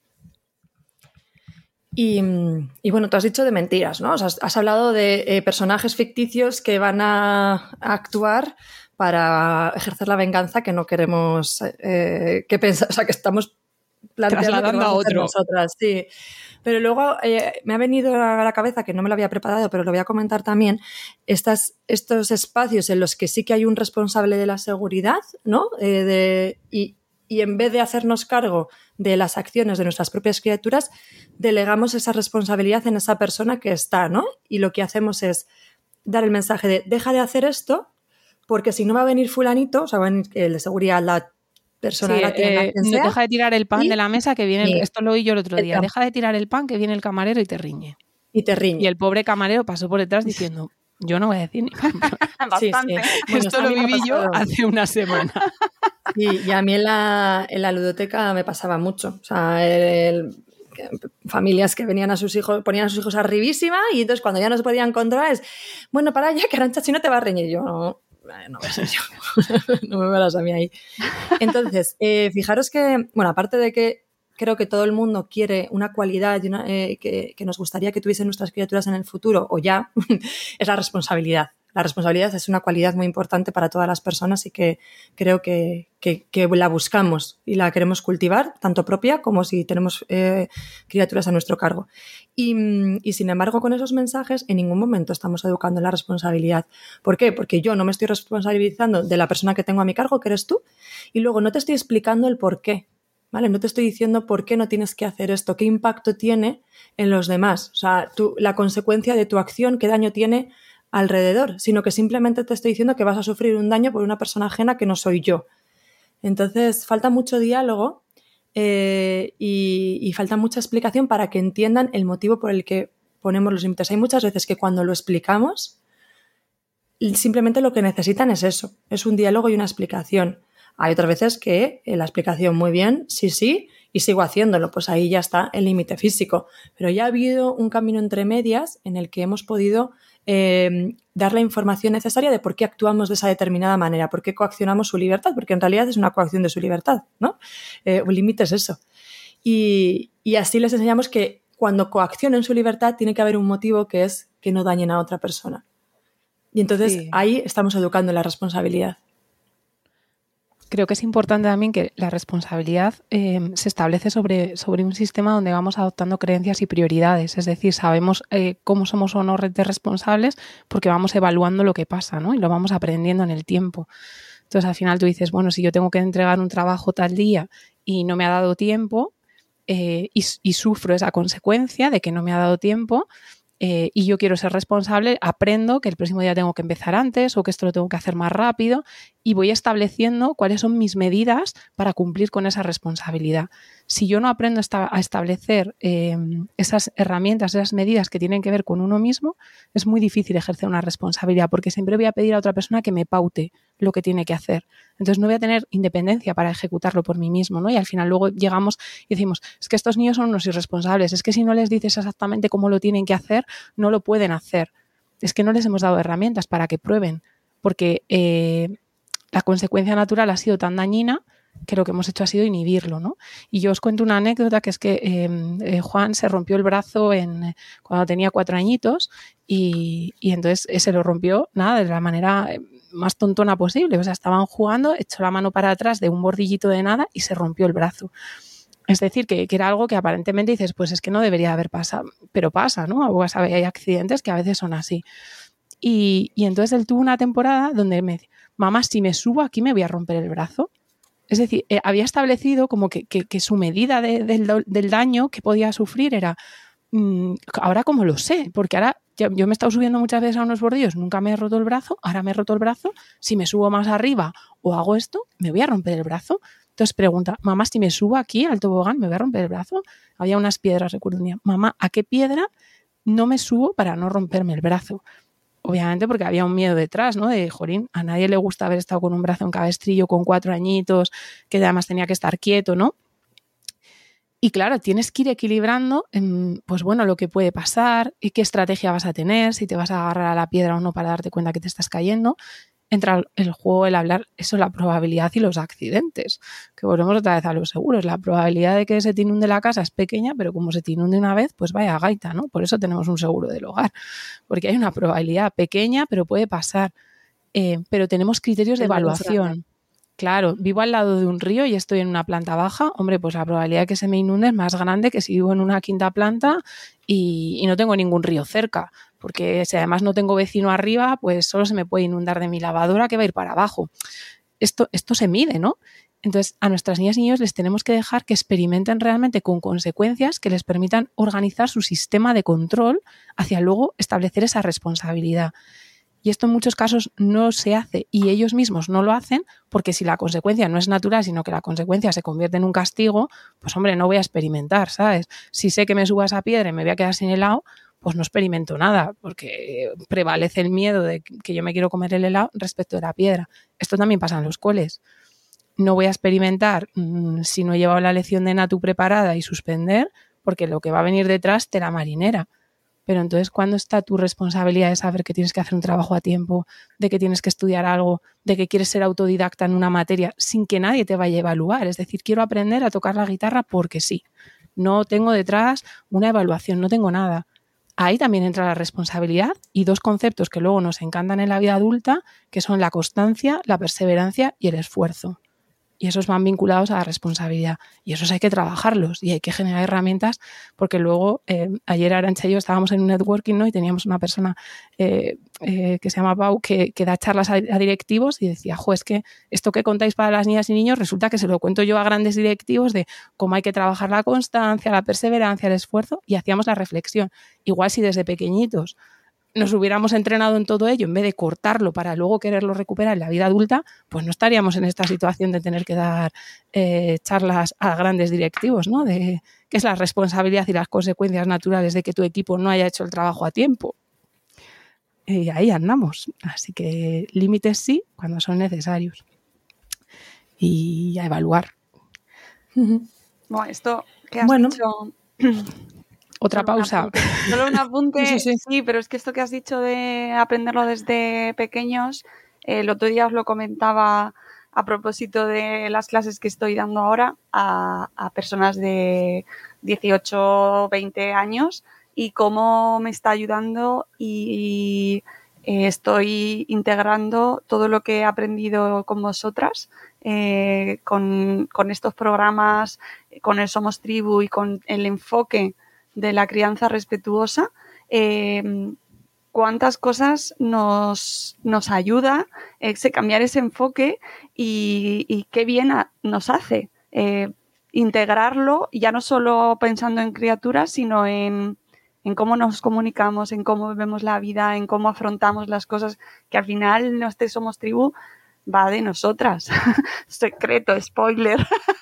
Y, y bueno, tú has dicho de mentiras, ¿no? O sea, has, has hablado de eh, personajes ficticios que van a, a actuar para ejercer la venganza que no queremos, eh, que pensar, o sea, que estamos trasladando a otro. Nosotras, sí. Pero luego eh, me ha venido a la cabeza, que no me lo había preparado, pero lo voy a comentar también, estas, estos espacios en los que sí que hay un responsable de la seguridad, ¿no? Eh, de, y, y en vez de hacernos cargo de las acciones de nuestras propias criaturas, delegamos esa responsabilidad en esa persona que está, ¿no? Y lo que hacemos es dar el mensaje de deja de hacer esto, porque si no va a venir fulanito, o sea, va a venir el de seguridad, la persona sí, de la tienda, eh, quien sea, deja de tirar el pan y, de la mesa que viene, el, y, esto lo oí yo el otro día, el, deja de tirar el pan que viene el camarero y te riñe. Y te riñe. Y el pobre camarero pasó por detrás diciendo, yo no voy a decir ni Bastante. Sí, sí. Bueno, esto lo viví yo hace una semana. Y, y a mí en la, en la ludoteca me pasaba mucho. O sea, el, el, familias que venían a sus hijos, ponían a sus hijos arribísima y entonces cuando ya no se podían controlar es, bueno, para allá que Arantxa si no te va a reñir. Yo no, no voy a ser yo. No me velas a mí ahí. Entonces, eh, fijaros que, bueno, aparte de que creo que todo el mundo quiere una cualidad y una, eh, que, que nos gustaría que tuviesen nuestras criaturas en el futuro, o ya, es la responsabilidad. La responsabilidad es una cualidad muy importante para todas las personas y que creo que, que, que la buscamos y la queremos cultivar, tanto propia como si tenemos eh, criaturas a nuestro cargo. Y, y sin embargo, con esos mensajes en ningún momento estamos educando en la responsabilidad. ¿Por qué? Porque yo no me estoy responsabilizando de la persona que tengo a mi cargo, que eres tú, y luego no te estoy explicando el por qué. ¿Vale? No te estoy diciendo por qué no tienes que hacer esto, qué impacto tiene en los demás, o sea, tú, la consecuencia de tu acción, qué daño tiene alrededor, sino que simplemente te estoy diciendo que vas a sufrir un daño por una persona ajena que no soy yo. Entonces, falta mucho diálogo eh, y, y falta mucha explicación para que entiendan el motivo por el que ponemos los límites. Hay muchas veces que cuando lo explicamos, simplemente lo que necesitan es eso, es un diálogo y una explicación. Hay otras veces que la explicación muy bien, sí, sí, y sigo haciéndolo, pues ahí ya está el límite físico. Pero ya ha habido un camino entre medias en el que hemos podido eh, dar la información necesaria de por qué actuamos de esa determinada manera, por qué coaccionamos su libertad, porque en realidad es una coacción de su libertad, ¿no? Eh, un límite es eso. Y, y así les enseñamos que cuando coaccionen su libertad tiene que haber un motivo que es que no dañen a otra persona. Y entonces sí, ahí estamos educando en la responsabilidad. Creo que es importante también que la responsabilidad eh, se establece sobre, sobre un sistema donde vamos adoptando creencias y prioridades. Es decir, sabemos eh, cómo somos o no de responsables porque vamos evaluando lo que pasa, ¿no? Y lo vamos aprendiendo en el tiempo. Entonces, al final tú dices, bueno, si yo tengo que entregar un trabajo tal día y no me ha dado tiempo eh, y, y sufro esa consecuencia de que no me ha dado tiempo, Eh, y yo quiero ser responsable, aprendo que el próximo día tengo que empezar antes o que esto lo tengo que hacer más rápido y voy estableciendo cuáles son mis medidas para cumplir con esa responsabilidad. Si yo no aprendo a establecer eh, esas herramientas, esas medidas que tienen que ver con uno mismo, es muy difícil ejercer una responsabilidad porque siempre voy a pedir a otra persona que me paute lo que tiene que hacer. Entonces no voy a tener independencia para ejecutarlo por mí mismo, ¿no? Y al final luego llegamos y decimos, es que estos niños son unos irresponsables, es que si no les dices exactamente cómo lo tienen que hacer, no lo pueden hacer. Es que no les hemos dado herramientas para que prueben, porque eh, la consecuencia natural ha sido tan dañina que lo que hemos hecho ha sido inhibirlo, ¿no? Y yo os cuento una anécdota que es que eh, eh, Juan se rompió el brazo en, cuando tenía cuatro añitos y, y entonces se lo rompió, nada, de la manera más tontona posible. O sea, estaban jugando, echó la mano para atrás de un bordillito de nada y se rompió el brazo. Es decir, que, que era algo que aparentemente dices, pues es que no debería haber pasado, pero pasa, ¿no? O sea, hay accidentes que a veces son así. Y, y entonces él tuvo una temporada donde me decía, mamá, si me subo aquí me voy a romper el brazo. Es decir, eh, había establecido como que, que, que su medida de, de, del daño que podía sufrir era, mmm, ahora como lo sé, porque ahora yo, yo me he estado subiendo muchas veces a unos bordillos, nunca me he roto el brazo, ahora me he roto el brazo, si me subo más arriba o hago esto, me voy a romper el brazo. Entonces pregunta, mamá, si me subo aquí al tobogán, ¿me voy a romper el brazo? Había unas piedras, recuerdo un día. Mamá, ¿a qué piedra no me subo para no romperme el brazo? Obviamente porque había un miedo detrás, ¿no? De, jorín, a nadie le gusta haber estado con un brazo en cabestrillo con cuatro añitos, que además tenía que estar quieto, ¿no? Y claro, tienes que ir equilibrando, en, pues bueno, lo que puede pasar y qué estrategia vas a tener, si te vas a agarrar a la piedra o no para darte cuenta que te estás cayendo. Entra el juego, el hablar, eso, la probabilidad y los accidentes, que volvemos otra vez a los seguros. La probabilidad de que se te inunde la casa es pequeña, pero como se te inunde una vez, pues vaya gaita, ¿no? Por eso tenemos un seguro del hogar, porque hay una probabilidad pequeña, pero puede pasar. Eh, pero tenemos criterios de evaluación. Claro, vivo al lado de un río y estoy en una planta baja, hombre, pues la probabilidad de que se me inunde es más grande que si vivo en una quinta planta y, y no tengo ningún río cerca, porque si además no tengo vecino arriba, pues solo se me puede inundar de mi lavadora que va a ir para abajo. Esto, esto se mide, ¿no? Entonces, a nuestras niñas y niños les tenemos que dejar que experimenten realmente con consecuencias que les permitan organizar su sistema de control hacia luego establecer esa responsabilidad. Y esto en muchos casos no se hace y ellos mismos no lo hacen porque si la consecuencia no es natural, sino que la consecuencia se convierte en un castigo, pues hombre, no voy a experimentar, ¿sabes? Si sé que me subo a esa piedra y me voy a quedar sin helado, pues no experimento nada porque prevalece el miedo de que yo me quiero comer el helado respecto de la piedra. Esto también pasa en los coles. No voy a experimentar mmm, si no he llevado la lección de natu preparada y suspender porque lo que va a venir detrás te la marinera. Pero entonces, ¿cuándo está tu responsabilidad de saber que tienes que hacer un trabajo a tiempo, de que tienes que estudiar algo, de que quieres ser autodidacta en una materia sin que nadie te vaya a evaluar? Es decir, quiero aprender a tocar la guitarra porque sí. No tengo detrás una evaluación, no tengo nada. Ahí también entra la responsabilidad y dos conceptos que luego nos encantan en la vida adulta, que son la constancia, la perseverancia y el esfuerzo. Y esos van vinculados a la responsabilidad. Y esos hay que trabajarlos y hay que generar herramientas porque luego, eh, ayer Arantxa y yo estábamos en un networking, ¿no? Y teníamos una persona eh, eh, que se llama Pau que, que da charlas a, a directivos y decía, jo, es que esto que contáis para las niñas y niños resulta que se lo cuento yo a grandes directivos de cómo hay que trabajar la constancia, la perseverancia, el esfuerzo, y hacíamos la reflexión. Igual si desde pequeñitos nos hubiéramos entrenado en todo ello en vez de cortarlo para luego quererlo recuperar en la vida adulta, pues no estaríamos en esta situación de tener que dar eh, charlas a grandes directivos, ¿no? De qué es la responsabilidad y las consecuencias naturales de que tu equipo no haya hecho el trabajo a tiempo. Y ahí andamos. Así que límites sí, cuando son necesarios. Y a evaluar. Bueno, esto que has bueno. dicho... Otra Solo pausa. Un Solo un apunte. Sí, sí, sí. Sí, pero es que esto que has dicho de aprenderlo desde pequeños, eh, el otro día os lo comentaba a propósito de las clases que estoy dando ahora a, a personas de dieciocho, veinte años y cómo me está ayudando y, y eh, estoy integrando todo lo que he aprendido con vosotras, eh, con, con estos programas, con el Somos Tribu y con el enfoque de la crianza respetuosa, eh, cuántas cosas nos, nos ayuda eh, cambiar ese enfoque y, y qué bien a, nos hace eh, integrarlo, ya no solo pensando en criaturas, sino en, en cómo nos comunicamos, en cómo vemos la vida, en cómo afrontamos las cosas, que al final no este Somos Tribu va de nosotras. Secreto, spoiler.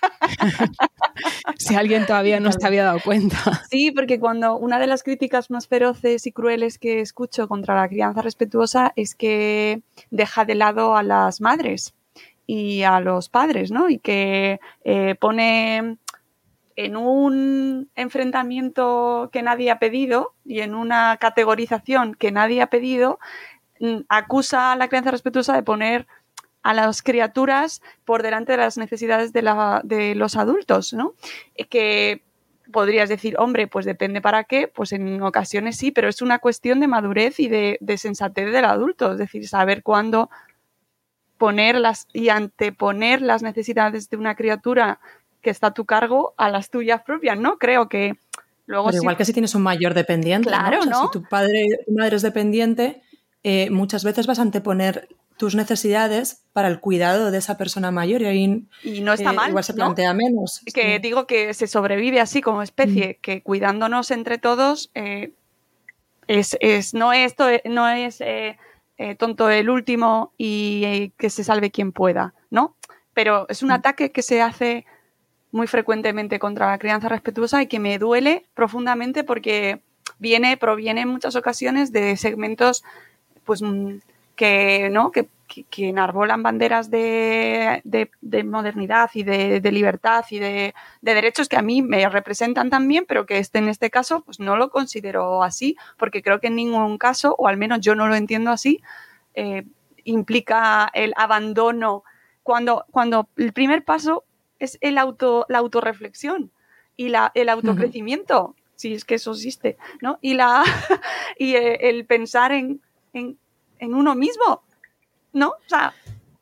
Si alguien todavía no se había dado cuenta. Sí, porque cuando una de las críticas más feroces y crueles que escucho contra la crianza respetuosa es que deja de lado a las madres y a los padres, ¿no? Y que eh, pone en un enfrentamiento que nadie ha pedido y en una categorización que nadie ha pedido, acusa a la crianza respetuosa de poner a las criaturas por delante de las necesidades de, la, de los adultos, ¿no? Que podrías decir, hombre, pues depende para qué, pues en ocasiones sí, pero es una cuestión de madurez y de, de sensatez del adulto, es decir, saber cuándo ponerlas y anteponer las necesidades de una criatura que está a tu cargo a las tuyas propias, ¿no? Creo que luego Pero sí, igual que si tienes un mayor dependiente, claro, ¿no? O sea, ¿no? si tu padre tu madre es dependiente, eh, muchas veces vas a anteponer tus necesidades para el cuidado de esa persona mayor y ahí y no está eh, mal, igual se ¿no? plantea menos. Que Sí. digo que se sobrevive así como especie, Mm. que cuidándonos entre todos eh, es, es, no es, to, no es eh, eh, tonto el último y eh, que se salve quien pueda, ¿no? Pero es un Mm. ataque que se hace muy frecuentemente contra la crianza respetuosa y que me duele profundamente porque viene, proviene en muchas ocasiones de segmentos pues que, ¿no? que, que, que enarbolan banderas de, de, de modernidad y de, de libertad y de, de derechos que a mí me representan también, pero que este, en este caso pues no lo considero así, porque creo que en ningún caso, o al menos yo no lo entiendo así, eh, implica el abandono cuando, cuando el primer paso es el auto, la autorreflexión y la, el autocrecimiento, uh-huh. si es que eso existe, ¿no? Y, la, y el pensar en, en, en uno mismo, ¿no? O sea,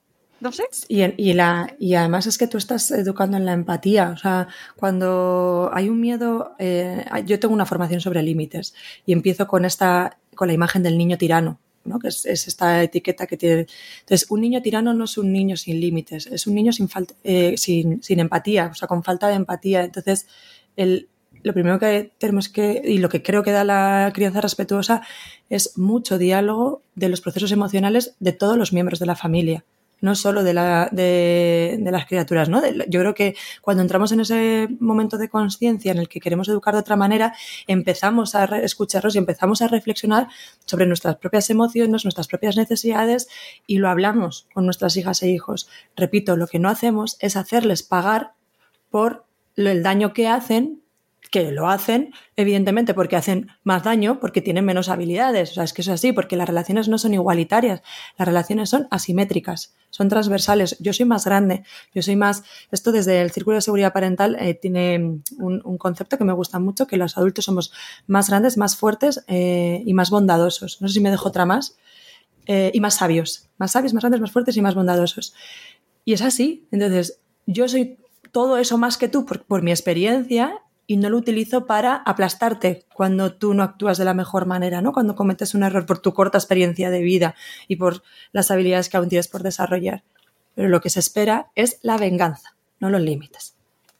no sé. Y, y, la, y además es que tú estás educando en la empatía. O sea, cuando hay un miedo, eh, yo tengo una formación sobre límites y empiezo con esta, con la imagen del niño tirano, ¿no? Que es, es esta etiqueta que tiene. Entonces, un niño tirano no es un niño sin límites, es un niño sin, falta, eh, sin, sin empatía, o sea, con falta de empatía. Entonces, el, lo primero que tenemos que, y lo que creo que da la crianza respetuosa, es mucho diálogo de los procesos emocionales de todos los miembros de la familia. No solo de, la, de, de las criaturas, ¿no? De, yo creo que cuando entramos en ese momento de conciencia en el que queremos educar de otra manera, empezamos a re- escucharnos y empezamos a reflexionar sobre nuestras propias emociones, nuestras propias necesidades y lo hablamos con nuestras hijas e hijos. Repito, lo que no hacemos es hacerles pagar por lo, el daño que hacen, que lo hacen, evidentemente, porque hacen más daño, porque tienen menos habilidades. O sea, es que eso es así, porque las relaciones no son igualitarias, las relaciones son asimétricas, son transversales. Yo soy más grande, yo soy más... Esto desde el Círculo de Seguridad Parental eh, tiene un, un concepto que me gusta mucho, que los adultos somos más grandes, más fuertes eh, y más bondadosos. No sé si me dejo otra más. Eh, y más sabios, más sabios, más grandes, más fuertes y más bondadosos. Y es así. Entonces, yo soy todo eso más que tú por, por mi experiencia y no lo utilizo para aplastarte cuando tú no actúas de la mejor manera, ¿no? Cuando cometes un error por tu corta experiencia de vida y por las habilidades que aún tienes por desarrollar. Pero lo que se espera es la venganza, no los límites.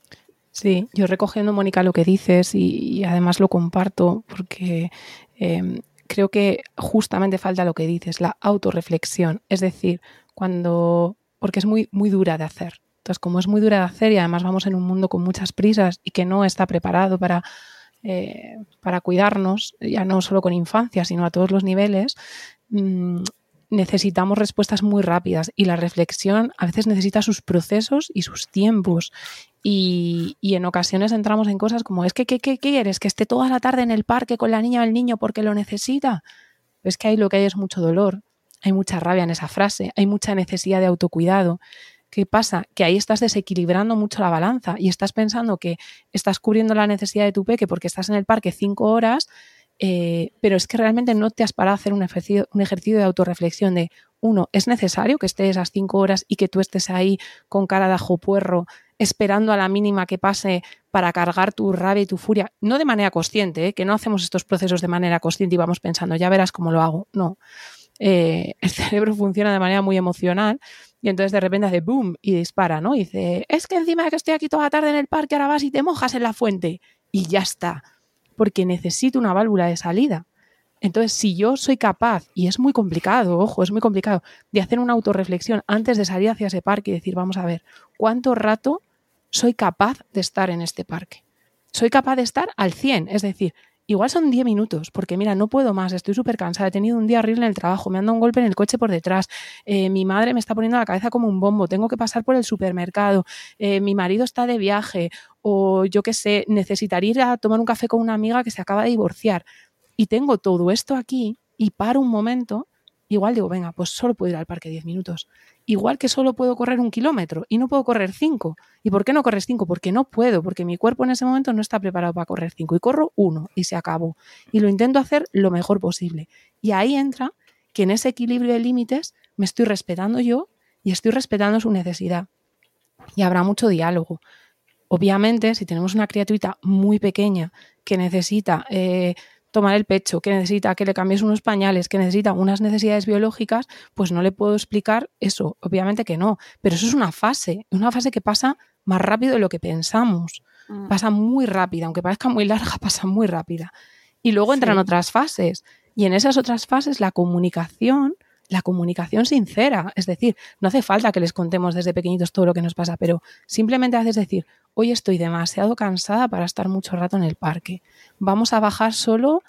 Sí, yo recogiendo, Mónica, lo que dices y, y además lo comparto porque eh, creo que justamente falta lo que dices, la autorreflexión. Es decir, cuando... porque es muy, muy dura de hacer. Entonces, como es muy dura de hacer y además vamos en un mundo con muchas prisas y que no está preparado para, eh, para cuidarnos, ya no solo con infancia, sino a todos los niveles, mmm, necesitamos respuestas muy rápidas y la reflexión a veces necesita sus procesos y sus tiempos. Y, y en ocasiones entramos en cosas como, es que ¿qué, qué quieres? ¿Que esté toda la tarde en el parque con la niña o el niño porque lo necesita? Es que ahí lo que hay es mucho dolor, hay mucha rabia en esa frase, hay mucha necesidad de autocuidado. ¿Qué pasa? Que ahí estás desequilibrando mucho la balanza y estás pensando que estás cubriendo la necesidad de tu peque porque estás en el parque cinco horas, eh, pero es que realmente no te has parado a hacer un ejercicio, un ejercicio de autorreflexión de, uno, ¿es necesario que estés esas cinco horas y que tú estés ahí con cara de ajo puerro esperando a la mínima que pase para cargar tu rabia y tu furia? No de manera consciente, ¿eh? Que no hacemos estos procesos de manera consciente y vamos pensando, ya verás cómo lo hago. No. Eh, el cerebro funciona de manera muy emocional y entonces de repente hace boom y dispara, ¿no? Y dice, es que encima de que estoy aquí toda la tarde en el parque, ahora vas y te mojas en la fuente. Y ya está, porque necesito una válvula de salida. Entonces, si yo soy capaz, y es muy complicado, ojo, es muy complicado, de hacer una autorreflexión antes de salir hacia ese parque y decir, vamos a ver, ¿cuánto rato soy capaz de estar en este parque? Soy capaz de estar al cien, es decir, igual son diez minutos, porque mira, no puedo más, estoy súper cansada, he tenido un día horrible en el trabajo, me han dado un golpe en el coche por detrás, eh, mi madre me está poniendo la cabeza como un bombo, tengo que pasar por el supermercado, eh, mi marido está de viaje, o yo qué sé, necesitaría ir a tomar un café con una amiga que se acaba de divorciar, y tengo todo esto aquí, y paro un momento, igual digo, venga, pues solo puedo ir al parque diez minutos. Igual que solo puedo correr un kilómetro y no puedo correr cinco. ¿Y por qué no corres cinco? Porque no puedo, porque mi cuerpo en ese momento no está preparado para correr cinco. Y corro uno y se acabó. Y lo intento hacer lo mejor posible. Y ahí entra que en ese equilibrio de límites me estoy respetando yo y estoy respetando su necesidad. Y habrá mucho diálogo. Obviamente, si tenemos una criaturita muy pequeña que necesita... Eh, tomar el pecho, que necesita que le cambies unos pañales, que necesita unas necesidades biológicas, pues no le puedo explicar eso, obviamente que no, pero eso es una fase, una fase que pasa más rápido de lo que pensamos, mm. pasa muy rápida, aunque parezca muy larga, pasa muy rápida. Y luego entran sí. otras fases, y en esas otras fases la comunicación, la comunicación sincera, es decir, no hace falta que les contemos desde pequeñitos todo lo que nos pasa, pero simplemente haces decir, hoy estoy demasiado cansada para estar mucho rato en el parque. Vamos a bajar solo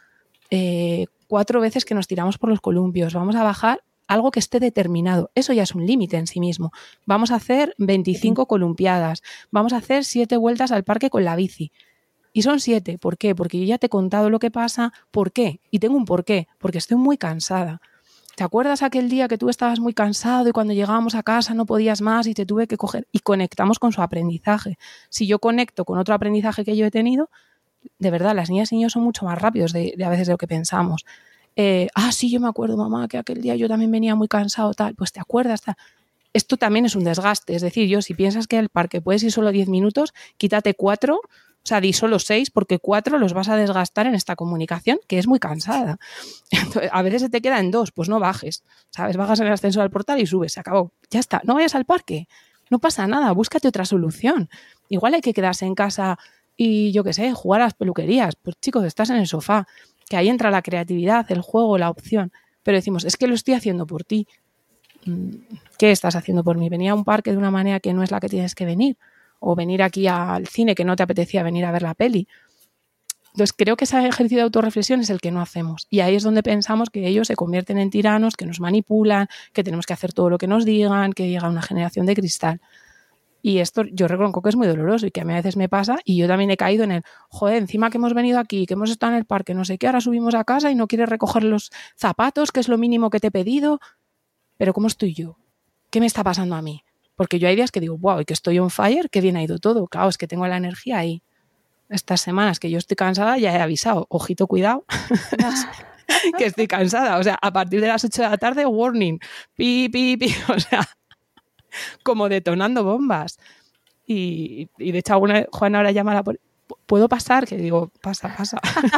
eh, cuatro veces que nos tiramos por los columpios. Vamos a bajar algo que esté determinado. Eso ya es un límite en sí mismo. Vamos a hacer veinticinco columpiadas. Vamos a hacer siete vueltas al parque con la bici. Y son siete. ¿Por qué? Porque yo ya te he contado lo que pasa. ¿Por qué? Y tengo un por qué. Porque estoy muy cansada. ¿Te acuerdas aquel día que tú estabas muy cansado y cuando llegábamos a casa no podías más y te tuve que coger? Y conectamos con su aprendizaje. Si yo conecto con otro aprendizaje que yo he tenido, de verdad, las niñas y niños son mucho más rápidos de, de a veces de lo que pensamos. Eh, ah, sí, yo me acuerdo, mamá, que aquel día yo también venía muy cansado, tal. Pues te acuerdas, tal. esto también es un desgaste. Es decir, yo si piensas que al parque puedes ir solo diez minutos, quítate cuatro, o sea, di solo seis, porque cuatro los vas a desgastar en esta comunicación, que es muy cansada. Entonces, a veces se te queda en dos, pues no bajes, ¿sabes? Bajas en el ascensor al portal y subes, se acabó. Ya está, no vayas al parque, no pasa nada, búscate otra solución. Igual hay que quedarse en casa y, yo qué sé, jugar a las peluquerías. Pues chicos, estás en el sofá, que ahí entra la creatividad, el juego, la opción. Pero decimos, es que lo estoy haciendo por ti. ¿Qué estás haciendo por mí? Venir a un parque de una manera que no es la que tienes que venir. O venir aquí al cine que no te apetecía venir a ver la peli. Entonces creo que ese ejercicio de autorreflexión es el que no hacemos. Y ahí es donde pensamos que ellos se convierten en tiranos, que nos manipulan, que tenemos que hacer todo lo que nos digan, que llega una generación de cristal. Y esto yo reconozco que es muy doloroso y que a mí a veces me pasa, y yo también he caído en el, joder, encima que hemos venido aquí, que hemos estado en el parque, no sé qué, ahora subimos a casa y no quieres recoger los zapatos, que es lo mínimo que te he pedido. Pero ¿cómo estoy yo? ¿Qué me está pasando a mí? Porque yo hay días que digo, wow, y que estoy on fire, que bien ha ido todo. Claro, es que tengo la energía ahí. Estas semanas que yo estoy cansada ya he avisado, ojito, cuidado, que estoy cansada. O sea, a partir de las ocho de la tarde, warning, pi, pi, pi, o sea, como detonando bombas. Y, y de hecho, alguna Juana ahora llama a la policía, ¿puedo pasar? Que digo, pasa, pasa.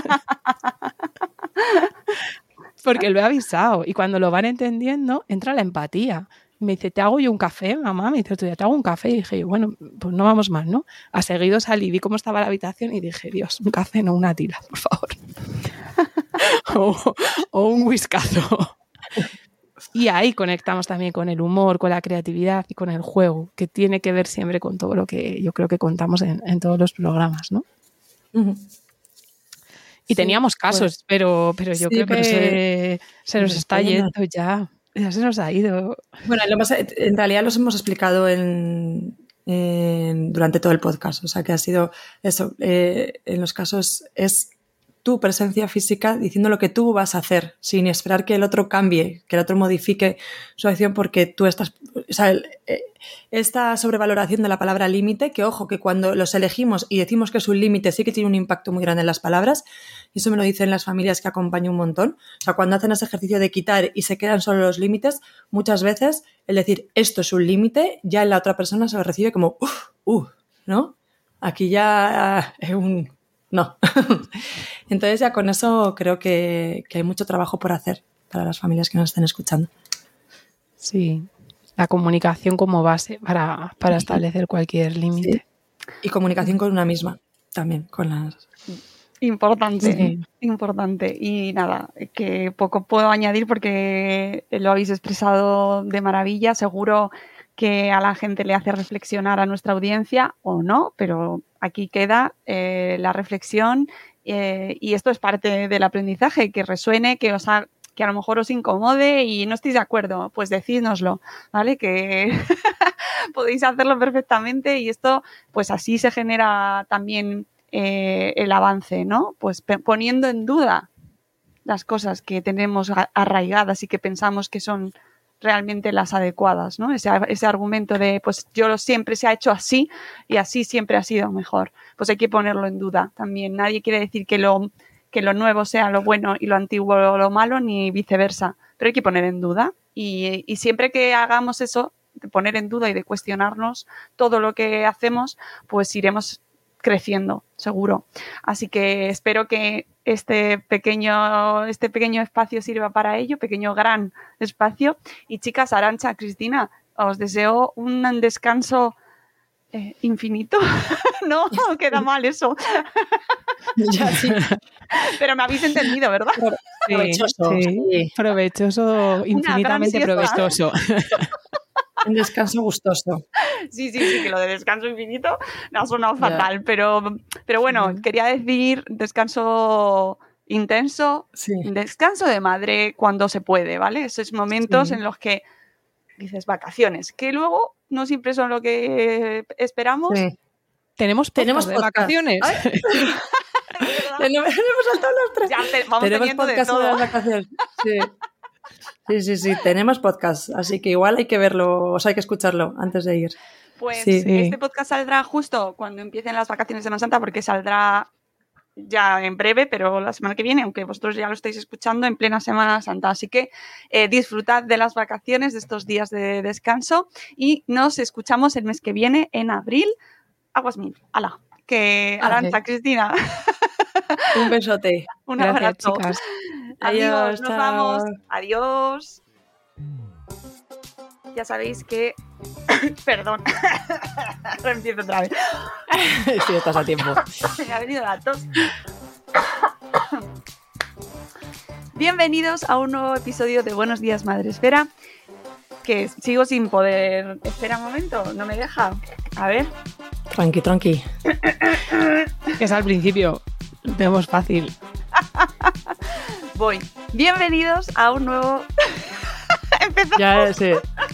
Porque lo he avisado. Y cuando lo van entendiendo, entra la empatía. Me dice, ¿te hago yo un café, mamá? Me dice, ¿te hago un café? Y dije, bueno, pues no vamos más, ¿no? A seguido salí, vi cómo estaba la habitación y dije, Dios, un café, no una tila, por favor. o, o un whiskazo. Y ahí conectamos también con el humor, con la creatividad y con el juego, que tiene que ver siempre con todo lo que yo creo que contamos en, en todos los programas, ¿no? Uh-huh. Y sí, teníamos casos, pues, pero, pero yo sí, creo pero que se, se nos está yendo ya. Ya se nos ha ido. Bueno, lo más, en realidad los hemos explicado en, en, durante todo el podcast. O sea, que ha sido eso. Eh, en los casos es tu presencia física diciendo lo que tú vas a hacer, sin esperar que el otro cambie, que el otro modifique su acción, porque tú estás... O sea, el, eh, esta sobrevaloración de la palabra límite, que ojo, que cuando los elegimos y decimos que es un límite, sí que tiene un impacto muy grande en las palabras, y eso me lo dicen las familias que acompaño un montón. O sea, cuando hacen ese ejercicio de quitar y se quedan solo los límites, muchas veces el decir esto es un límite, ya en la otra persona se recibe como uff, uh, ¿no? Aquí ya es un... No. Entonces ya con eso creo que, que hay mucho trabajo por hacer para las familias que nos estén escuchando. Sí, la comunicación como base para, para establecer cualquier límite. Sí. Y comunicación con una misma también, con las... Importante, sí. importante. Y nada, que poco puedo añadir porque lo habéis expresado de maravilla. Seguro que a la gente le hace reflexionar a nuestra audiencia o no, pero aquí queda eh, la reflexión eh, y esto es parte del aprendizaje, que resuene, que os ha, que a lo mejor os incomode y no estéis de acuerdo, pues decídnoslo, ¿vale? Que podéis hacerlo perfectamente y esto, pues así se genera también eh, el avance, ¿no? Pues pe- poniendo en duda las cosas que tenemos arraigadas y que pensamos que son realmente las adecuadas, ¿no? Ese, ese argumento de, pues yo lo, siempre se ha hecho así y así siempre ha sido mejor. Pues hay que ponerlo en duda también. Nadie quiere decir que lo, que lo nuevo sea lo bueno y lo antiguo lo malo, ni viceversa. Pero hay que poner en duda. Y, y siempre que hagamos eso, de poner en duda y de cuestionarnos todo lo que hacemos, pues iremos creciendo, seguro. Así que espero que este pequeño, este pequeño espacio sirva para ello, pequeño gran espacio. Y chicas, Arantxa, Cristina, os deseo un descanso eh, infinito. No, queda mal eso. Ya, sí. Pero me habéis entendido, ¿verdad? Sí, provechoso. Sí. Sí. Provechoso, infinitamente provechoso. Un descanso gustoso. Sí, sí, sí, que lo de descanso infinito me ha sonado fatal, yeah. pero, pero bueno, mm. quería decir descanso intenso, sí. descanso de madre cuando se puede, ¿vale? Esos momentos sí. en los que dices vacaciones, que luego no siempre son lo que esperamos. Sí. Tenemos tenemos de vacaciones. Tenemos saltado los tres. Ya te, vamos tenemos teniendo podcast de todo. De las vacaciones. Sí. Sí, sí, sí, tenemos podcast, así que igual hay que verlo, o sea, hay que escucharlo antes de ir. Pues sí. este podcast saldrá justo cuando empiecen las vacaciones de Semana Santa, porque saldrá ya en breve, pero la semana que viene, aunque vosotros ya lo estáis escuchando en plena Semana Santa. Así que eh, disfrutad de las vacaciones, de estos días de descanso y nos escuchamos el mes que viene, en abril. Aguas mil. ¡Hala! Que Arantxa, Cristina. Un besote. Un Gracias, abrazo. chicas. Amigos, Adiós, nos chao. vamos. Adiós. Ya sabéis que... Perdón. Empiezo otra vez. Sí, estás a tiempo. Me ha venido la tos. Bienvenidos a un nuevo episodio de Buenos Días Madresfera. Que sigo sin poder... Espera un momento, no me deja. A ver. Tranqui, tranqui. Es al principio. Lo tenemos fácil. Voy. Bienvenidos a un nuevo... Empezamos. Ya, sí.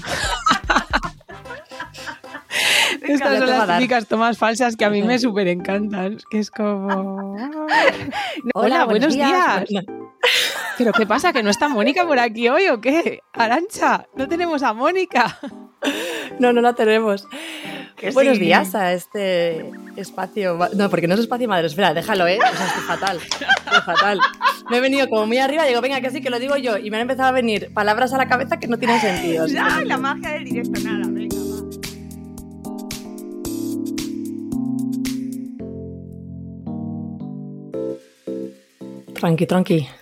Estas Ya son te va a las dar. típicas tomas falsas que a mí me súper encantan. Que es como... Hola, buenos días. días. ¿Pero qué pasa? ¿Que no está Mónica por aquí hoy o qué? Arantxa, no tenemos a Mónica. No, no la tenemos. Que Buenos sí. días a este espacio. No, porque no es espacio Madresfera, déjalo, ¿eh? O sea, estoy fatal. Estoy fatal. Me he venido como muy arriba y digo, venga, que sí, que lo digo yo. Y me han empezado a venir palabras a la cabeza que no tienen sentido. así que- Ay, la magia del directo, nada, venga, va. Tranqui, tranqui.